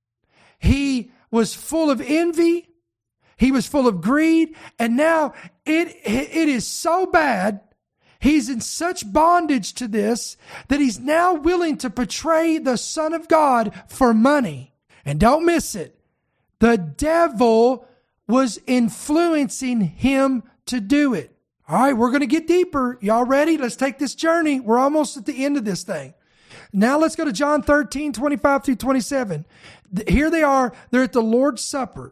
He was full of envy. He was full of greed. And now it, it is so bad He's in such bondage to this that he's now willing to betray the Son of God for money. And don't miss it. The devil was influencing him to do it. All right, we're going to get deeper. Y'all ready? Let's take this journey. We're almost at the end of this thing. Now let's go to John thirteen, twenty-five through twenty-seven. Here they are. They're at the Lord's Supper.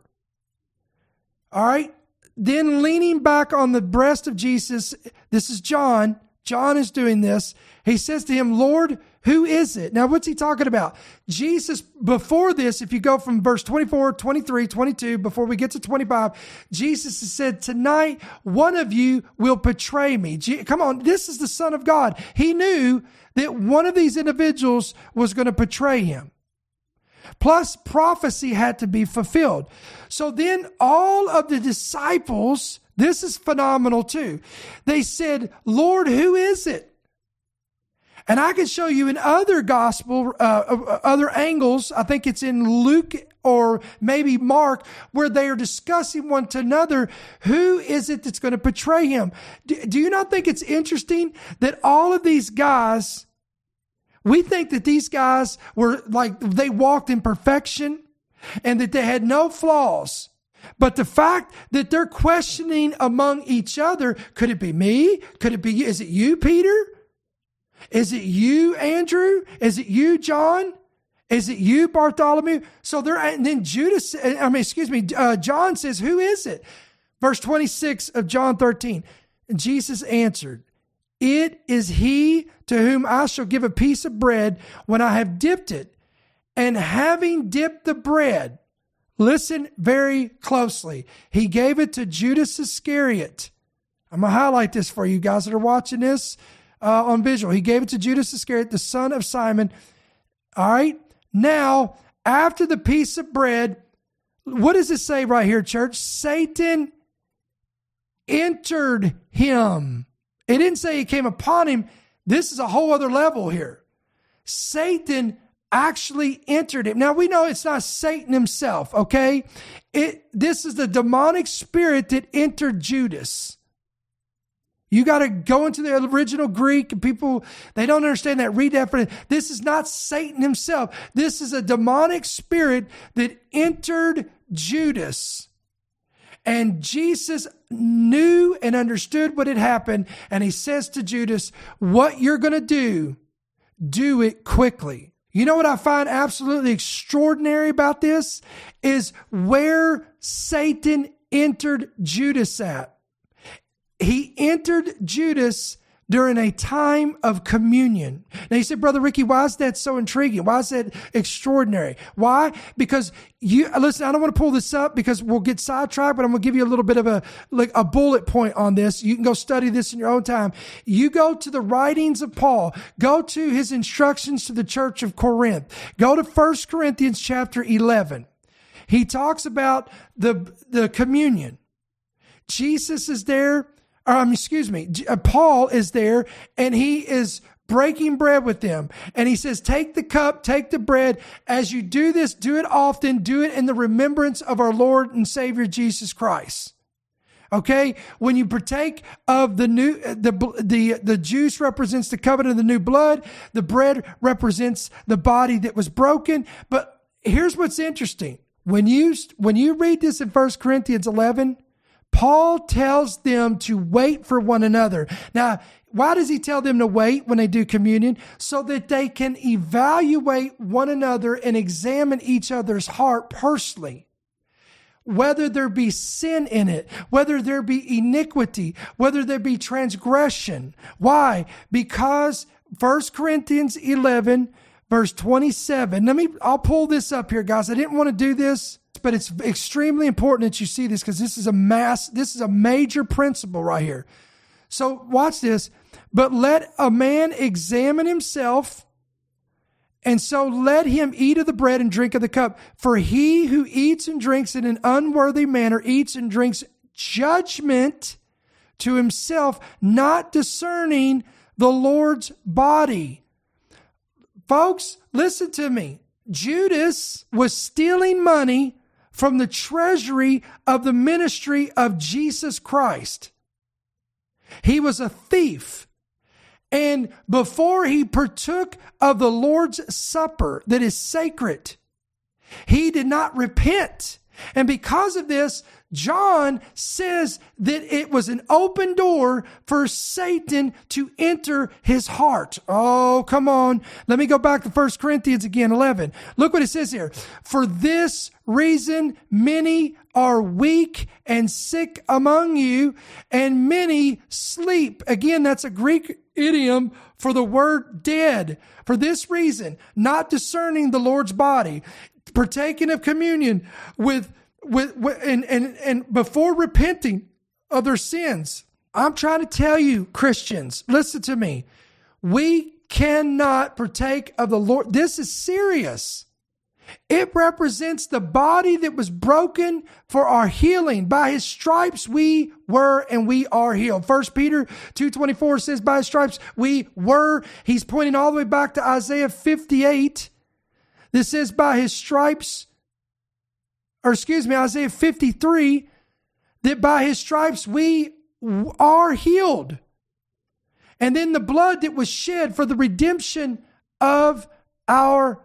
All right. Then leaning back on the breast of Jesus, this is John. John is doing this. He says to him, Lord, who is it? Now, what's he talking about? Jesus, before this, if you go from verse twenty-four, twenty-three, twenty-two, before we get to twenty-five, Jesus has said, tonight, one of you will betray me. Come on, this is the Son of God. He knew that one of these individuals was going to betray him. Plus, prophecy had to be fulfilled. So then all of the disciples, this is phenomenal too. They said, Lord, who is it? And I can show you in other gospel, uh, other angles, I think it's in Luke or maybe Mark, where they are discussing one to another, who is it that's going to betray him? Do, do you not think it's interesting that all of these guys, we think that these guys were like, they walked in perfection and that they had no flaws. But the fact that they're questioning among each other, could it be me? Could it be you? Is it you, Peter? Is it you, Andrew? Is it you, John? Is it you, Bartholomew? So they're, and then Judas, I mean, excuse me, uh, John says, who is it? Verse twenty-six of John thirteen. And Jesus answered, it is he to whom I shall give a piece of bread when I have dipped it. And having dipped the bread, listen very closely. He gave it to Judas Iscariot. I'm going to highlight this for you guys that are watching this uh, on visual. He gave it to Judas Iscariot, the son of Simon. All right. Now, after the piece of bread, what does it say right here, church? Satan entered him. It didn't say he came upon him. This is a whole other level here. Satan actually entered him. Now we know it's not Satan himself, okay? It this is the demonic spirit that entered Judas. You got to go into the original Greek, and people, they don't understand that. Read that for it. This is not Satan himself. This is a demonic spirit that entered Judas. And Jesus knew and understood what had happened. And he says to Judas, what you're going to do, do it quickly. You know what I find absolutely extraordinary about this is where Satan entered Judas at. He entered Judas during a time of communion. Now you said, Brother Ricky, why is that so intriguing? Why is that extraordinary? Why? Because you, listen, I don't want to pull this up because we'll get sidetracked, but I'm going to give you a little bit of a, like a bullet point on this. You can go study this in your own time. You go to the writings of Paul, go to his instructions to the church of Corinth, go to First Corinthians chapter eleven. He talks about the, the communion. Jesus is there. Um, excuse me, Paul is there and he is breaking bread with them. And he says, take the cup, take the bread. As you do this, do it often. Do it in the remembrance of our Lord and Savior, Jesus Christ. Okay. When you partake of the new, the, the, the juice represents the covenant of the new blood. The bread represents the body that was broken. But here's what's interesting. When you, when you read this in First Corinthians eleven, Paul tells them to wait for one another. Now, why does he tell them to wait when they do communion? So that they can evaluate one another and examine each other's heart personally. Whether there be sin in it, whether there be iniquity, whether there be transgression. Why? Because First Corinthians eleven, verse twenty-seven. Let me, I'll pull this up here, guys. I didn't want to do this, but it's extremely important that you see this because this is a mass, this is a major principle right here. So watch this. But let a man examine himself, and so let him eat of the bread and drink of the cup. For he who eats and drinks in an unworthy manner eats and drinks judgment to himself, not discerning the Lord's body. Folks, listen to me. Judas was stealing money from the treasury of the ministry of Jesus Christ. He was a thief. And before he partook of the Lord's Supper that is sacred, he did not repent. And because of this, John says that it was an open door for Satan to enter his heart. Oh, come on. Let me go back to First Corinthians again, eleven. Look what it says here. For this reason, many are weak and sick among you, and many sleep. Again, that's a Greek idiom for the word dead. For this reason, not discerning the Lord's body, partaking of communion with With, with and, and and before repenting of their sins. I'm trying to tell you, Christians, listen to me. We cannot partake of the Lord. This is serious. It represents the body that was broken for our healing. By his stripes we were and we are healed. First Peter two twenty-four says by his stripes we were. He's pointing all the way back to Isaiah fifty-eight. This says by his stripes or excuse me, Isaiah fifty-three, that by his stripes we are healed. And then the blood that was shed for the redemption of our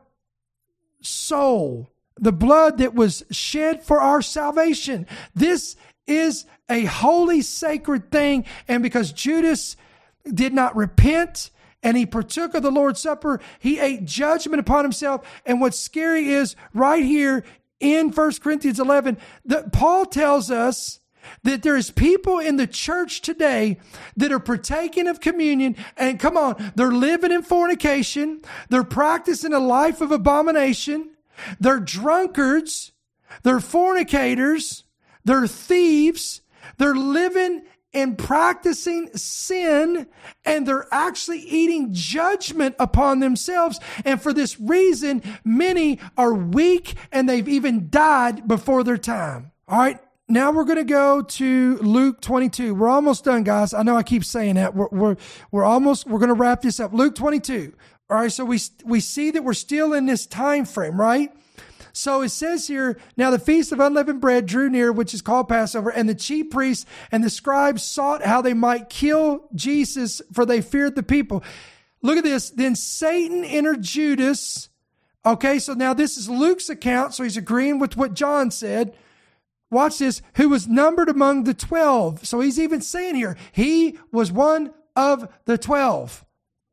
soul. The blood that was shed for our salvation. This is a holy, sacred thing. And because Judas did not repent, and he partook of the Lord's Supper, he ate judgment upon himself. And what's scary is right here, in First Corinthians eleven, that Paul tells us that there's people in the church today that are partaking of communion, and come on, they're living in fornication, they're practicing a life of abomination, they're drunkards, they're fornicators, they're thieves, they're living and practicing sin, and they're actually eating judgment upon themselves. And for this reason, many are weak and they've even died before their time. All right. Now we're going to go to Luke twenty-two. We're almost done, guys. I know I keep saying that. We're, we're, we're almost, we're going to wrap this up. Luke twenty-two. All right. So we, we see that we're still in this time frame, right? So it says here, now the feast of unleavened bread drew near, which is called Passover, and the chief priests and the scribes sought how they might kill Jesus, for they feared the people. Look at this. Then Satan entered Judas. Okay, so now this is Luke's account, so he's agreeing with what John said. Watch this. Who was numbered among the twelve. So he's even saying here, he was one of the twelve.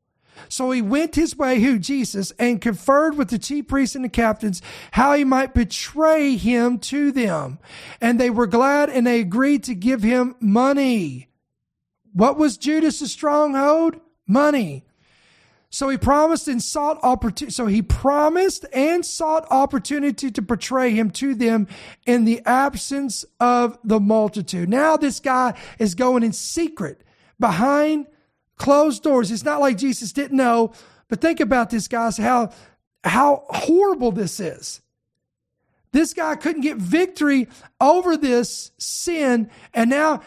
So he went his way, who, Jesus, and conferred with the chief priests and the captains how he might betray him to them. And they were glad, and they agreed to give him money. What was Judas' stronghold? Money. So he promised and sought opportunity. So he promised and sought opportunity to betray him to them in the absence of the multitude. Now this guy is going in secret behind closed doors. It's not like Jesus didn't know, but think about this, guys, how, how horrible this is. This guy couldn't get victory over this sin, and now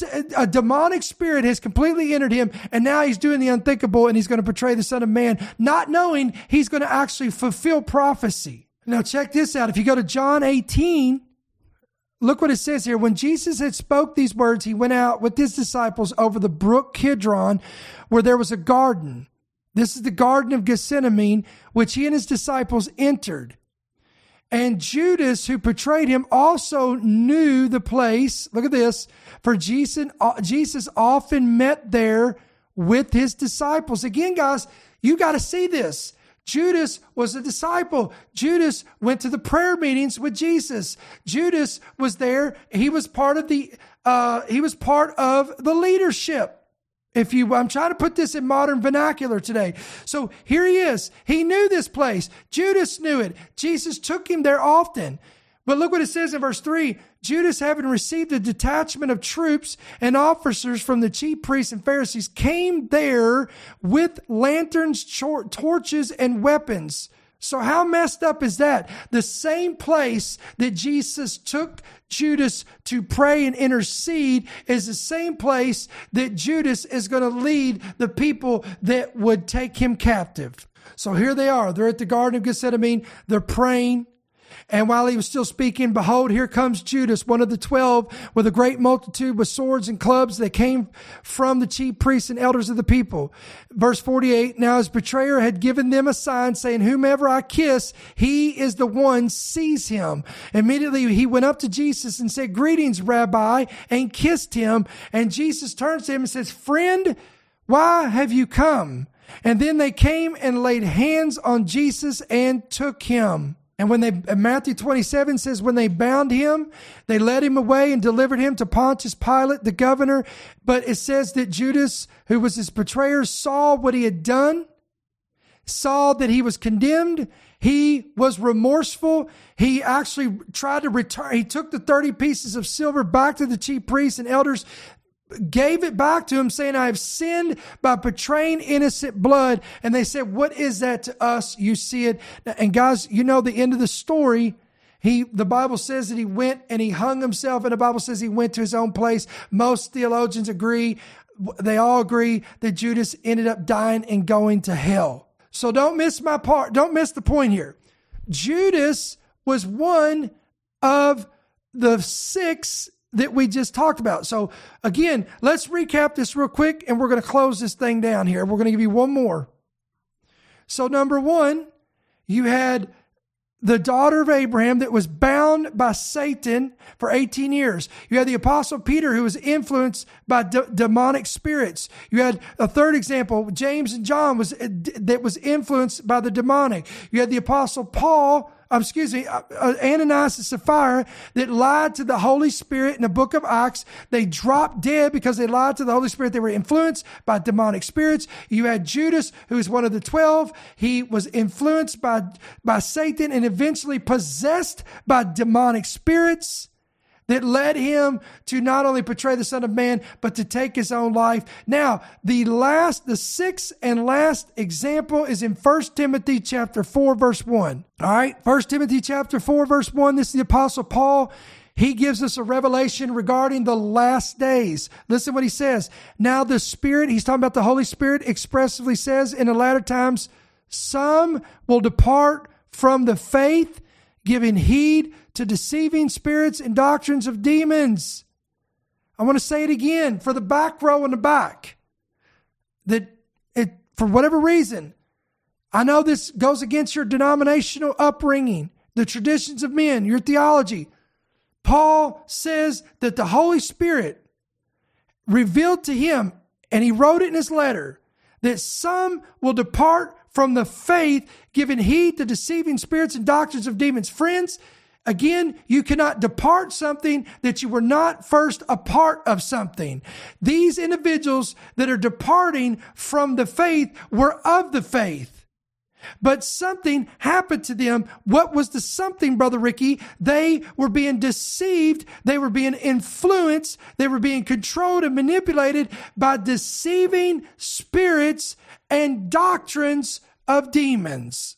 a demonic spirit has completely entered him, and now he's doing the unthinkable, and he's going to betray the Son of Man, not knowing he's going to actually fulfill prophecy. Now check this out. If you go to John eighteen, look what it says here. When Jesus had spoke these words, he went out with his disciples over the brook Kidron, where there was a garden. This is the Garden of Gethsemane, which he and his disciples entered. And Judas, who betrayed him, also knew the place. Look at this. For Jesus, Jesus often met there with his disciples. Again, guys, you got to see this. Judas was a disciple. Judas went to the prayer meetings with Jesus. Judas was there. He was part of the, uh, he was part of the leadership. If you, I'm trying to put this in modern vernacular today. So here he is. He knew this place. Judas knew it. Jesus took him there often. But look what it says in verse three. Judas, having received a detachment of troops and officers from the chief priests and Pharisees, came there with lanterns, tor- torches, and weapons. So how messed up is that? The same place that Jesus took Judas to pray and intercede is the same place that Judas is going to lead the people that would take him captive. So here they are. They're at the Garden of Gethsemane. They're praying. And while he was still speaking, behold, here comes Judas, one of the twelve, with a great multitude with swords and clubs that came from the chief priests and elders of the people. Verse forty-eight, now his betrayer had given them a sign saying, whomever I kiss, he is the one, seize him. Immediately he went up to Jesus and said, greetings, Rabbi, and kissed him. And Jesus turns to him and says, friend, why have you come? And then they came and laid hands on Jesus and took him. And when they, Matthew twenty-seven says, when they bound him, they led him away and delivered him to Pontius Pilate, the governor. But it says that Judas, who was his betrayer, saw what he had done, saw that he was condemned. He was remorseful. He actually tried to return. He took the thirty pieces of silver back to the chief priests and elders, gave it back to him, saying, I have sinned by betraying innocent blood. And they said, what is that to us? You see it. And guys, you know the end of the story. He, the Bible says that he went and he hung himself, and the Bible says he went to his own place. Most theologians agree. They all agree that Judas ended up dying and going to hell. So don't miss my part. Don't miss the point here. Judas was one of the six that we just talked about. So again, let's recap this real quick, and we're going to close this thing down here. We're going to give you one more. So number one, you had the daughter of Abraham that was bound by Satan for eighteen years. You had the apostle Peter, who was influenced by de- demonic spirits. You had a third example, James and John, was that was influenced by the demonic. You had the apostle Paul, um, excuse me, uh, uh, Ananias and Sapphira, that lied to the Holy Spirit in the book of Acts. They dropped dead because they lied to the Holy Spirit. They were influenced by demonic spirits. You had Judas, who was one of the twelve. He was influenced by, by Satan and eventually possessed by demonic spirits that led him to not only betray the Son of Man, but to take his own life. Now, the last, the sixth and last example is in First Timothy chapter four, verse one. All right. First Timothy chapter four, verse one. This is the apostle Paul. He gives us a revelation regarding the last days. Listen what he says. Now the Spirit, he's talking about the Holy Spirit, expressively says in the latter times, some will depart from the faith, giving heed to deceiving spirits and doctrines of demons. I want to say it again for the back row in the back. That it, for whatever reason, I know this goes against your denominational upbringing, the traditions of men, your theology. Paul says that the Holy Spirit revealed to him, and he wrote it in his letter, that some will depart from the faith, giving heed to deceiving spirits and doctrines of demons. Friends, again, you cannot depart something that you were not first a part of something. These individuals that are departing from the faith were of the faith. But something happened to them. What was the something, Brother Ricky? They were being deceived. They were being influenced. They were being controlled and manipulated by deceiving spirits and doctrines of demons.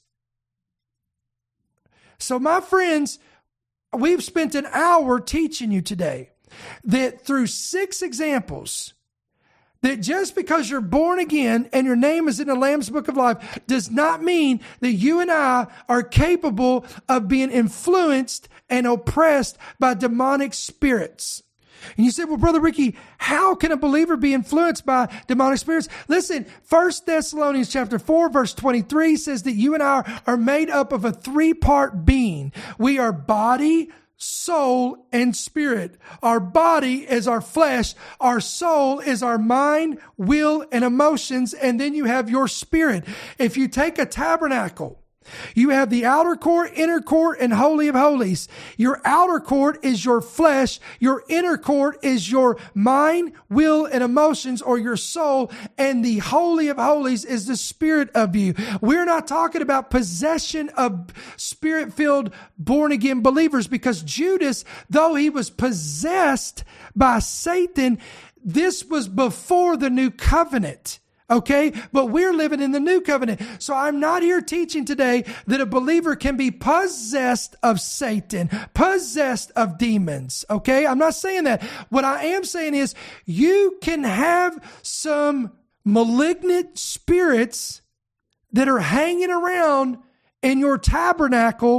So, my friends, we've spent an hour teaching you today that through six examples, that just because you're born again and your name is in the Lamb's Book of Life does not mean that you and I are capable of being influenced and oppressed by demonic spirits. And you say, well, Brother Ricky, how can a believer be influenced by demonic spirits? Listen, First Thessalonians chapter four, verse twenty-three says that you and I are made up of a three-part being. We are body, soul, and spirit. Our body is our flesh. Our soul is our mind, will, and emotions. And then you have your spirit. If you take a tabernacle, you have the outer court, inner court, and holy of holies. Your outer court is your flesh. Your inner court is your mind, will, and emotions, or your soul. And the holy of holies is the spirit of you. We're not talking about possession of spirit-filled, born-again believers, because Judas, though he was possessed by Satan, this was before the new covenant. Okay, but we're living in the new covenant. So I'm not here teaching today that a believer can be possessed of Satan, possessed of demons. Okay, I'm not saying that. What I am saying is you can have some malignant spirits that are hanging around in your tabernacle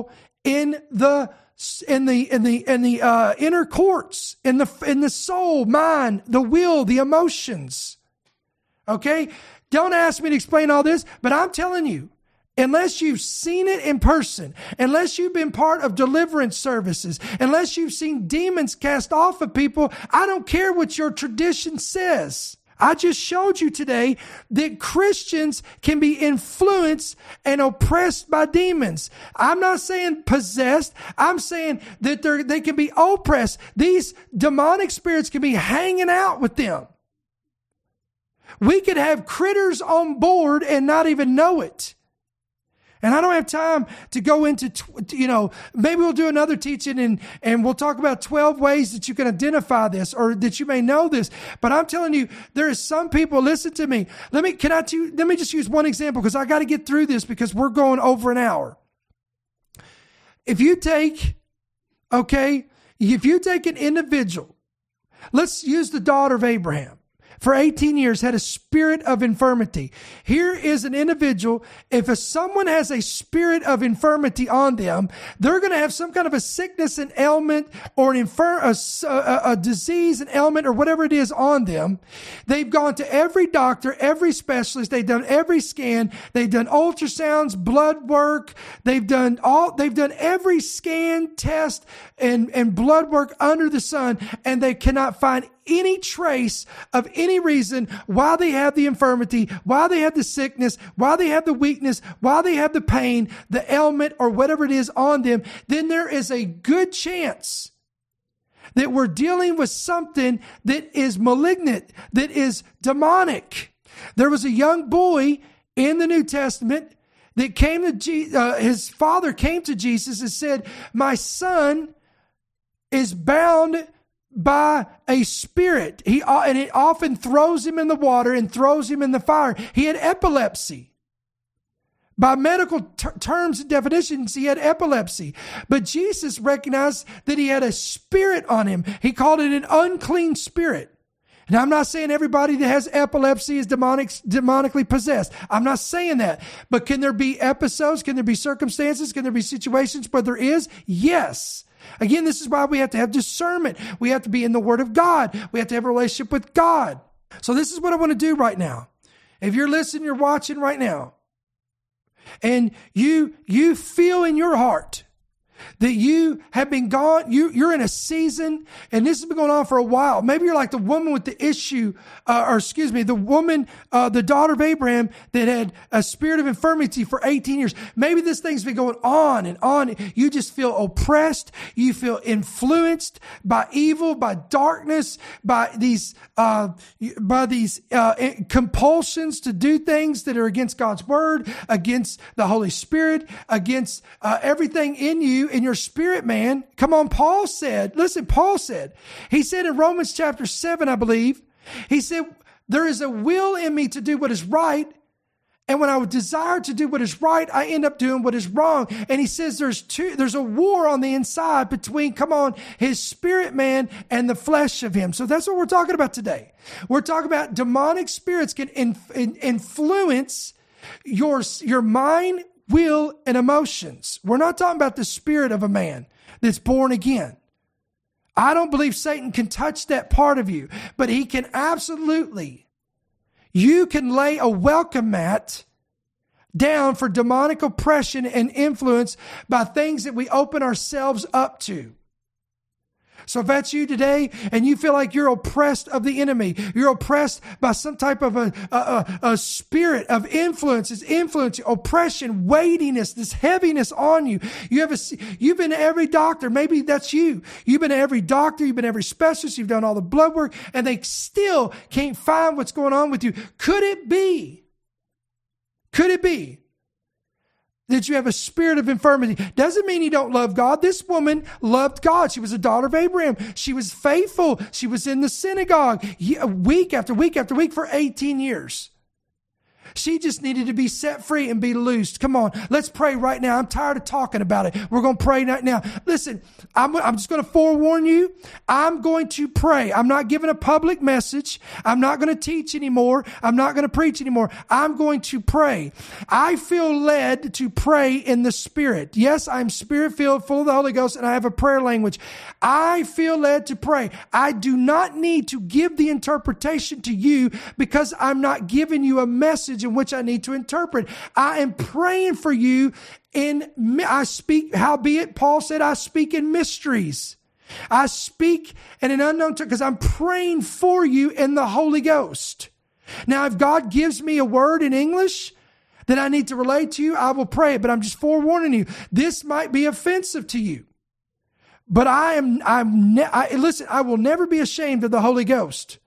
in the in the in the in the uh, inner courts, in the in the soul, mind, the will, the emotions. Okay, don't ask me to explain all this, but I'm telling you, unless you've seen it in person, unless you've been part of deliverance services, unless you've seen demons cast off of people, I don't care what your tradition says. I just showed you today that Christians can be influenced and oppressed by demons. I'm not saying possessed. I'm saying that they're, they can be oppressed. These demonic spirits can be hanging out with them. We could have critters on board and not even know it. And I don't have time to go into, you know, maybe we'll do another teaching and, and we'll talk about twelve ways that you can identify this or that you may know this. But I'm telling you, there is some people, listen to me. Let me, can I, t- let me just use one example because I got to get through this because we're going over an hour. If you take, okay, if you take an individual, let's use the daughter of Abraham. For eighteen years had a spirit of infirmity. Here is an individual. If a, someone has a spirit of infirmity on them, they're going to have some kind of a sickness and ailment or an infir- a, a, a disease and ailment or whatever it is on them. They've gone to every doctor, every specialist. They've done every scan. They've done ultrasounds, blood work. They've done all, they've done every scan, test, and, and blood work under the sun, and they cannot find any trace of any reason why they have the infirmity, why they have the sickness, why they have the weakness, why they have the pain, the ailment, or whatever it is on them, then there is a good chance that we're dealing with something that is malignant, that is demonic. There was a young boy in the New Testament that came to Je- uh, his father came to Jesus and said, "My son is bound by a spirit." He and it often throws him in the water and throws him in the fire. He had epilepsy. By medical ter- terms and definitions, he had epilepsy. But Jesus recognized that he had a spirit on him. He called it an unclean spirit. And I'm not saying everybody that has epilepsy is demonic, demonically possessed. I'm not saying that. But can there be episodes? Can there be circumstances? Can there be situations where there is? Yes. Again, this is why we have to have discernment. We have to be in the Word of God. We have to have a relationship with God. So this is what I want to do right now. If you're listening, you're watching right now, and you you feel in your heart that you have been gone, you, you're in a season, and this has been going on for a while. Maybe you're like the woman with the issue, uh, or excuse me, the woman, uh, the daughter of Abraham that had a spirit of infirmity for eighteen years. Maybe this thing's been going on and on. You just feel oppressed. You feel influenced by evil, by darkness, by these, uh, by these, uh, compulsions to do things that are against God's word, against the Holy Spirit, against, uh, everything in you. In your spirit, man. Come on, Paul said, listen, Paul said, he said in Romans chapter seven, I believe, he said, there is a will in me to do what is right. And when I would desire to do what is right, I end up doing what is wrong. And he says there's two, there's a war on the inside between, come on, his spirit man and the flesh of him. So that's what we're talking about today. We're talking about demonic spirits can in, in, influence your, your mind, will, and emotions. We're not talking about the spirit of a man that's born again. I don't believe Satan can touch that part of you, but he can absolutely. You can lay a welcome mat down for demonic oppression and influence by things that we open ourselves up to. So if that's you today and you feel like you're oppressed of the enemy, you're oppressed by some type of a, a, a, a spirit of influence, it's influence, oppression, weightiness, this heaviness on you. You have a, you've been to every doctor. Maybe that's you. You've been to every doctor. You've been to every specialist. You've done all the blood work and they still can't find what's going on with you. Could it be? Could it be that you have a spirit of infirmity? Doesn't mean you don't love God. This woman loved God. She was a daughter of Abraham. She was faithful. She was in the synagogue week after week after week for eighteen years. She just needed to be set free and be loosed. Come on, let's pray right now. I'm tired of talking about it. We're going to pray right now. Listen, I'm, I'm just going to forewarn you. I'm going to pray. I'm not giving a public message. I'm not going to teach anymore. I'm not going to preach anymore. I'm going to pray. I feel led to pray in the Spirit. Yes, I'm Spirit-filled, full of the Holy Ghost, and I have a prayer language. I feel led to pray. I do not need to give the interpretation to you because I'm not giving you a message in which I need to interpret. I am praying for you in, I speak, howbeit Paul said, I speak in mysteries. I speak in an unknown tongue because I'm praying for you in the Holy Ghost. Now, if God gives me a word in English that I need to relate to you, I will pray, but I'm just forewarning you. This might be offensive to you. But I am, I'm, ne- I, listen, I will never be ashamed of the Holy Ghost.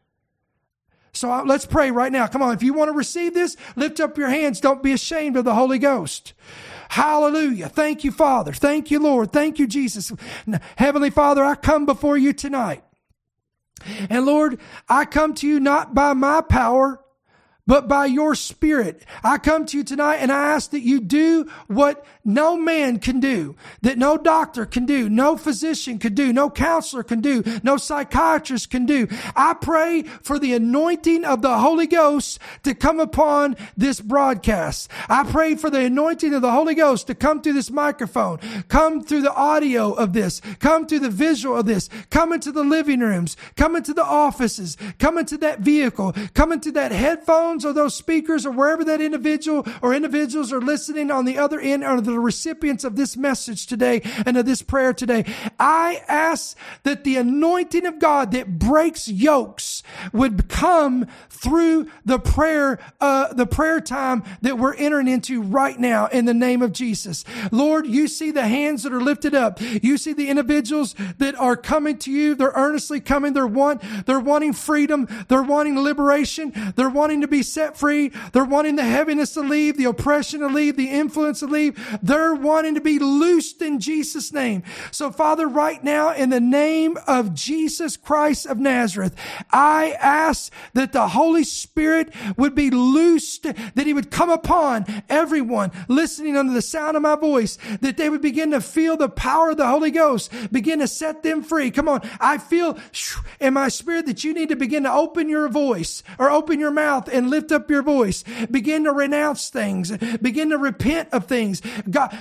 So let's pray right now. Come on. If you want to receive this, lift up your hands. Don't be ashamed of the Holy Ghost. Hallelujah. Thank you, Father. Thank you, Lord. Thank you, Jesus. Heavenly Father, I come before you tonight. And Lord, I come to you not by my power, but by your Spirit. I come to you tonight and I ask that you do what no man can do, that no doctor can do, no physician can do, no counselor can do, no psychiatrist can do. I pray for the anointing of the Holy Ghost to come upon this broadcast. I pray for the anointing of the Holy Ghost to come through this microphone, come through the audio of this, come through the visual of this, come into the living rooms, come into the offices, come into that vehicle, come into that headphones or those speakers or wherever that individual or individuals are listening on the other end or the recipients of this message today and of this prayer today. I ask that the anointing of God that breaks yokes would come through the prayer, uh, the prayer time that we're entering into right now in the name of Jesus. Lord, you see the hands that are lifted up. You see the individuals that are coming to you. They're earnestly coming. They're want, they're wanting freedom. They're wanting liberation. They're wanting to be set free. They're wanting the heaviness to leave, the oppression to leave, the influence to leave. They're wanting to be loosed in Jesus' name. So Father, right now, in the name of Jesus Christ of Nazareth, I ask that the Holy Spirit would be loosed, that he would come upon everyone listening under the sound of my voice, that they would begin to feel the power of the Holy Ghost, begin to set them free. Come on. I feel in my spirit that you need to begin to open your voice or open your mouth and lift up your voice. Begin to renounce things. Begin to repent of things. God,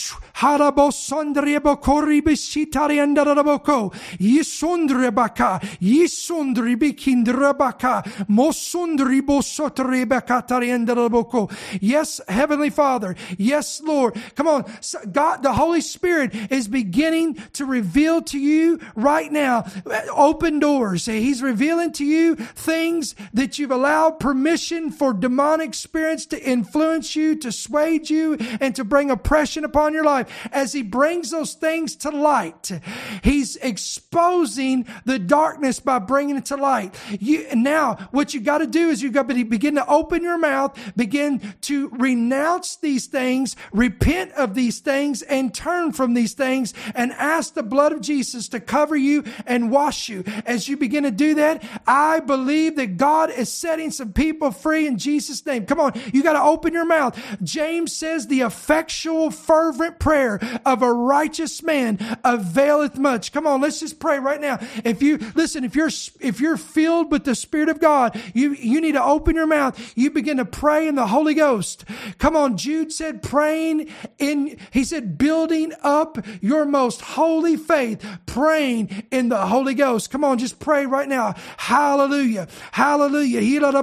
yes, Heavenly Father. Yes, Lord. Come on. God, the Holy Spirit is beginning to reveal to you right now open doors. He's revealing to you things that you've allowed permission for demonic spirits to influence you, to sway you, and to bring oppression upon your life. As he brings those things to light, he's exposing the darkness by bringing it to light. You, now, what you got to do is you've got to begin to open your mouth, begin to renounce these things, repent of these things, and turn from these things, and ask the blood of Jesus to cover you and wash you. As you begin to do that, I believe that God is setting some people free in Jesus' name. Come on, you got to open your mouth. James says the effectual, fervent prayer of a righteous man availeth much. Come on, let's just pray right now. If you listen, if you're if you're filled with the Spirit of God, you you need to open your mouth. You begin to pray in the Holy Ghost. Come on, Jude said praying in, he said building up your most holy faith, praying in the Holy Ghost. Come on, just pray right now. Hallelujah. Hallelujah.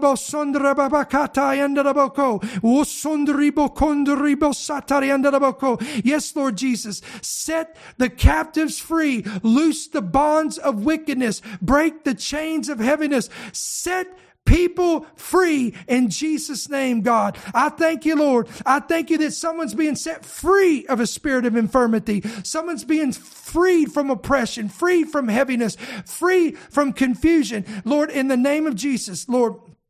Yes, Lord Jesus. Set the captives free. Loose the bonds of wickedness. Break the chains of heaviness. Set people free in Jesus' name, God. I thank you, Lord. I thank you that someone's being set free of a spirit of infirmity. Someone's being freed from oppression, freed from heaviness, free from confusion. Lord, in the name of Jesus, Lord,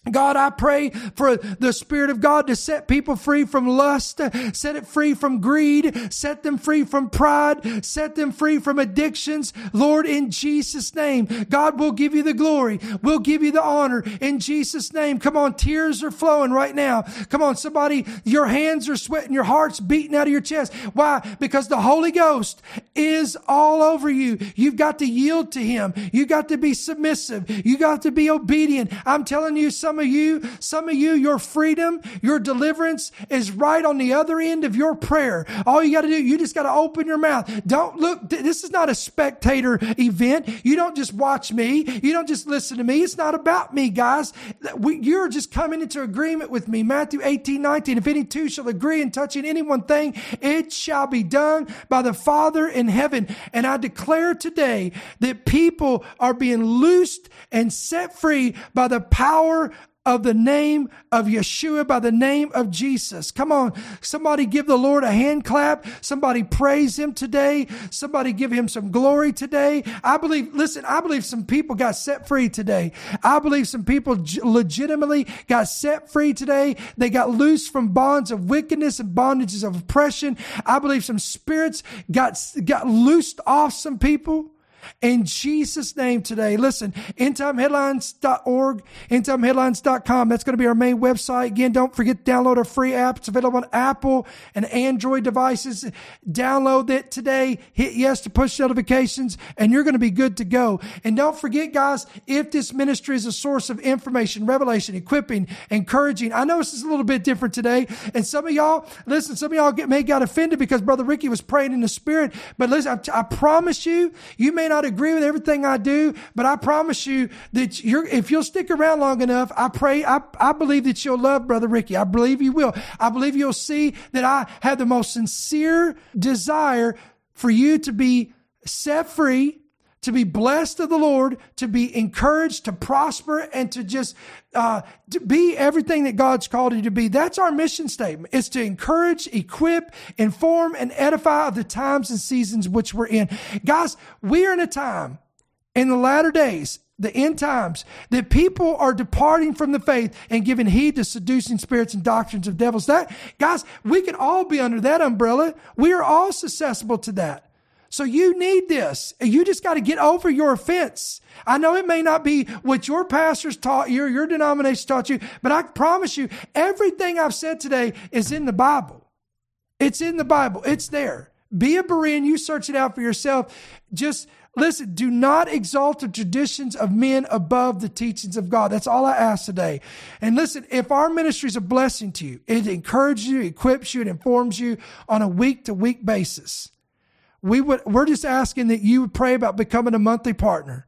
God, I pray for the Spirit of God to set people free from lust, set it free from greed, set them free from pride, set them free from addictions. Lord, in Jesus' name, God will give you the glory. We'll give you the honor in Jesus' name. Come on, tears are flowing right now. Come on, somebody, your hands are sweating, your heart's beating out of your chest. Why? Because the Holy Ghost is all over you. You've got to yield to Him. You got to be submissive. You got to be obedient. I'm telling you, some Some of you, some of you, your freedom, your deliverance is right on the other end of your prayer. All you got to do, you just got to open your mouth. Don't look, this is not a spectator event. You don't just watch me. You don't just listen to me. It's not about me, guys. We, you're just coming into agreement with me. Matthew eighteen, nineteen. If any two shall agree in touching any one thing, it shall be done by the Father in heaven. And I declare today that people are being loosed and set free by the power of the name of Yeshua, by the name of Jesus. Come on, somebody give the Lord a hand clap. Somebody praise Him today. Somebody give Him some glory today. I believe, listen, I believe some people got set free today. I believe some people legitimately got set free today. They got loose from bonds of wickedness and bondages of oppression. I believe some spirits got, got loosed off some people. In Jesus' name today. Listen, end time headlines dot org, end time headlines dot com. That's going to be our main website. Again, don't forget to download our free app. It's available on Apple and Android devices. Download it today. Hit yes to push notifications, and you're going to be good to go. And don't forget, guys, if this ministry is a source of information, revelation, equipping, encouraging. I know this is a little bit different today. And some of y'all, listen, some of y'all get, may got offended because Brother Ricky was praying in the Spirit. But listen, I, I promise you, you may not agree with everything I do, but I promise you that you're, if you'll stick around long enough, I pray, I, I believe that you'll love Brother Ricky. I believe you will. I believe you'll see that I have the most sincere desire for you to be set free, to be blessed of the Lord, to be encouraged, to prosper, and to just uh, to be everything that God's called you to be. That's our mission statement. It's to encourage, equip, inform, and edify of the times and seasons which we're in. Guys, we are in a time in the latter days, the end times, that people are departing from the faith and giving heed to seducing spirits and doctrines of devils. That, guys, we can all be under that umbrella. We are all susceptible to that. So you need this. You just got to get over your offense. I know it may not be what your pastors taught you or your denomination taught you, but I promise you, everything I've said today is in the Bible. It's in the Bible. It's there. Be a Berean. You search it out for yourself. Just listen, do not exalt the traditions of men above the teachings of God. That's all I ask today. And listen, if our ministry is a blessing to you, it encourages you, equips you, it informs you on a week-to-week basis. We would, we're just asking that you would pray about becoming a monthly partner.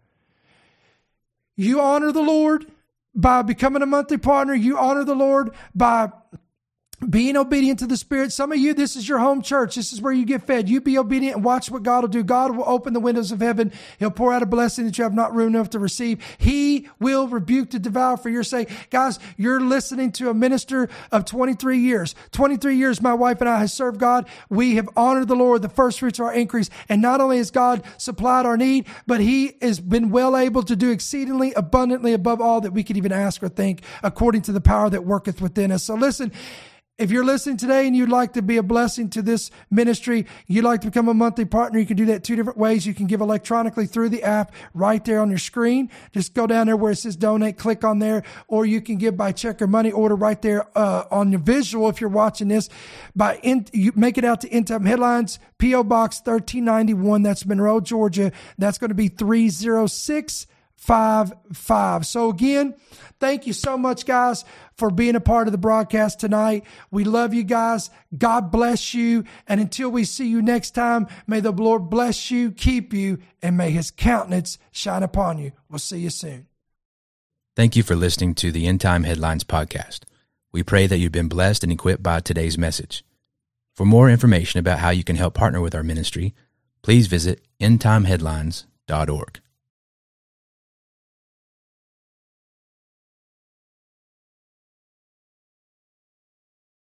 You honor the Lord by becoming a monthly partner. You honor the Lord by being obedient to the Spirit. Some of you, this is your home church. This is where you get fed. You be obedient and watch what God will do. God will open the windows of heaven. He'll pour out a blessing that you have not room enough to receive. He will rebuke to devour for your sake. Guys, you're listening to a minister of twenty-three years. twenty-three years my wife and I have served God. We have honored the Lord, the first fruits of our increase. And not only has God supplied our need, but He has been well able to do exceedingly abundantly above all that we could even ask or think, according to the power that worketh within us. So listen, if you're listening today and you'd like to be a blessing to this ministry, you'd like to become a monthly partner, you can do that two different ways. You can give electronically through the app right there on your screen. Just go down there where it says donate, click on there, or you can give by check or money order right there uh, on your visual if you're watching this. By in, you make it out to End Time Headlines, P O Box thirteen ninety-one. That's Monroe, Georgia. That's going to be three zero six five five. So again, thank you so much, guys, for being a part of the broadcast tonight. We love you guys. God bless you. And until we see you next time, may the Lord bless you, keep you, and may His countenance shine upon you. We'll see you soon. Thank you for listening to the End Time Headlines podcast. We pray that you've been blessed and equipped by today's message. For more information about how you can help partner with our ministry, please visit end time headlines dot org.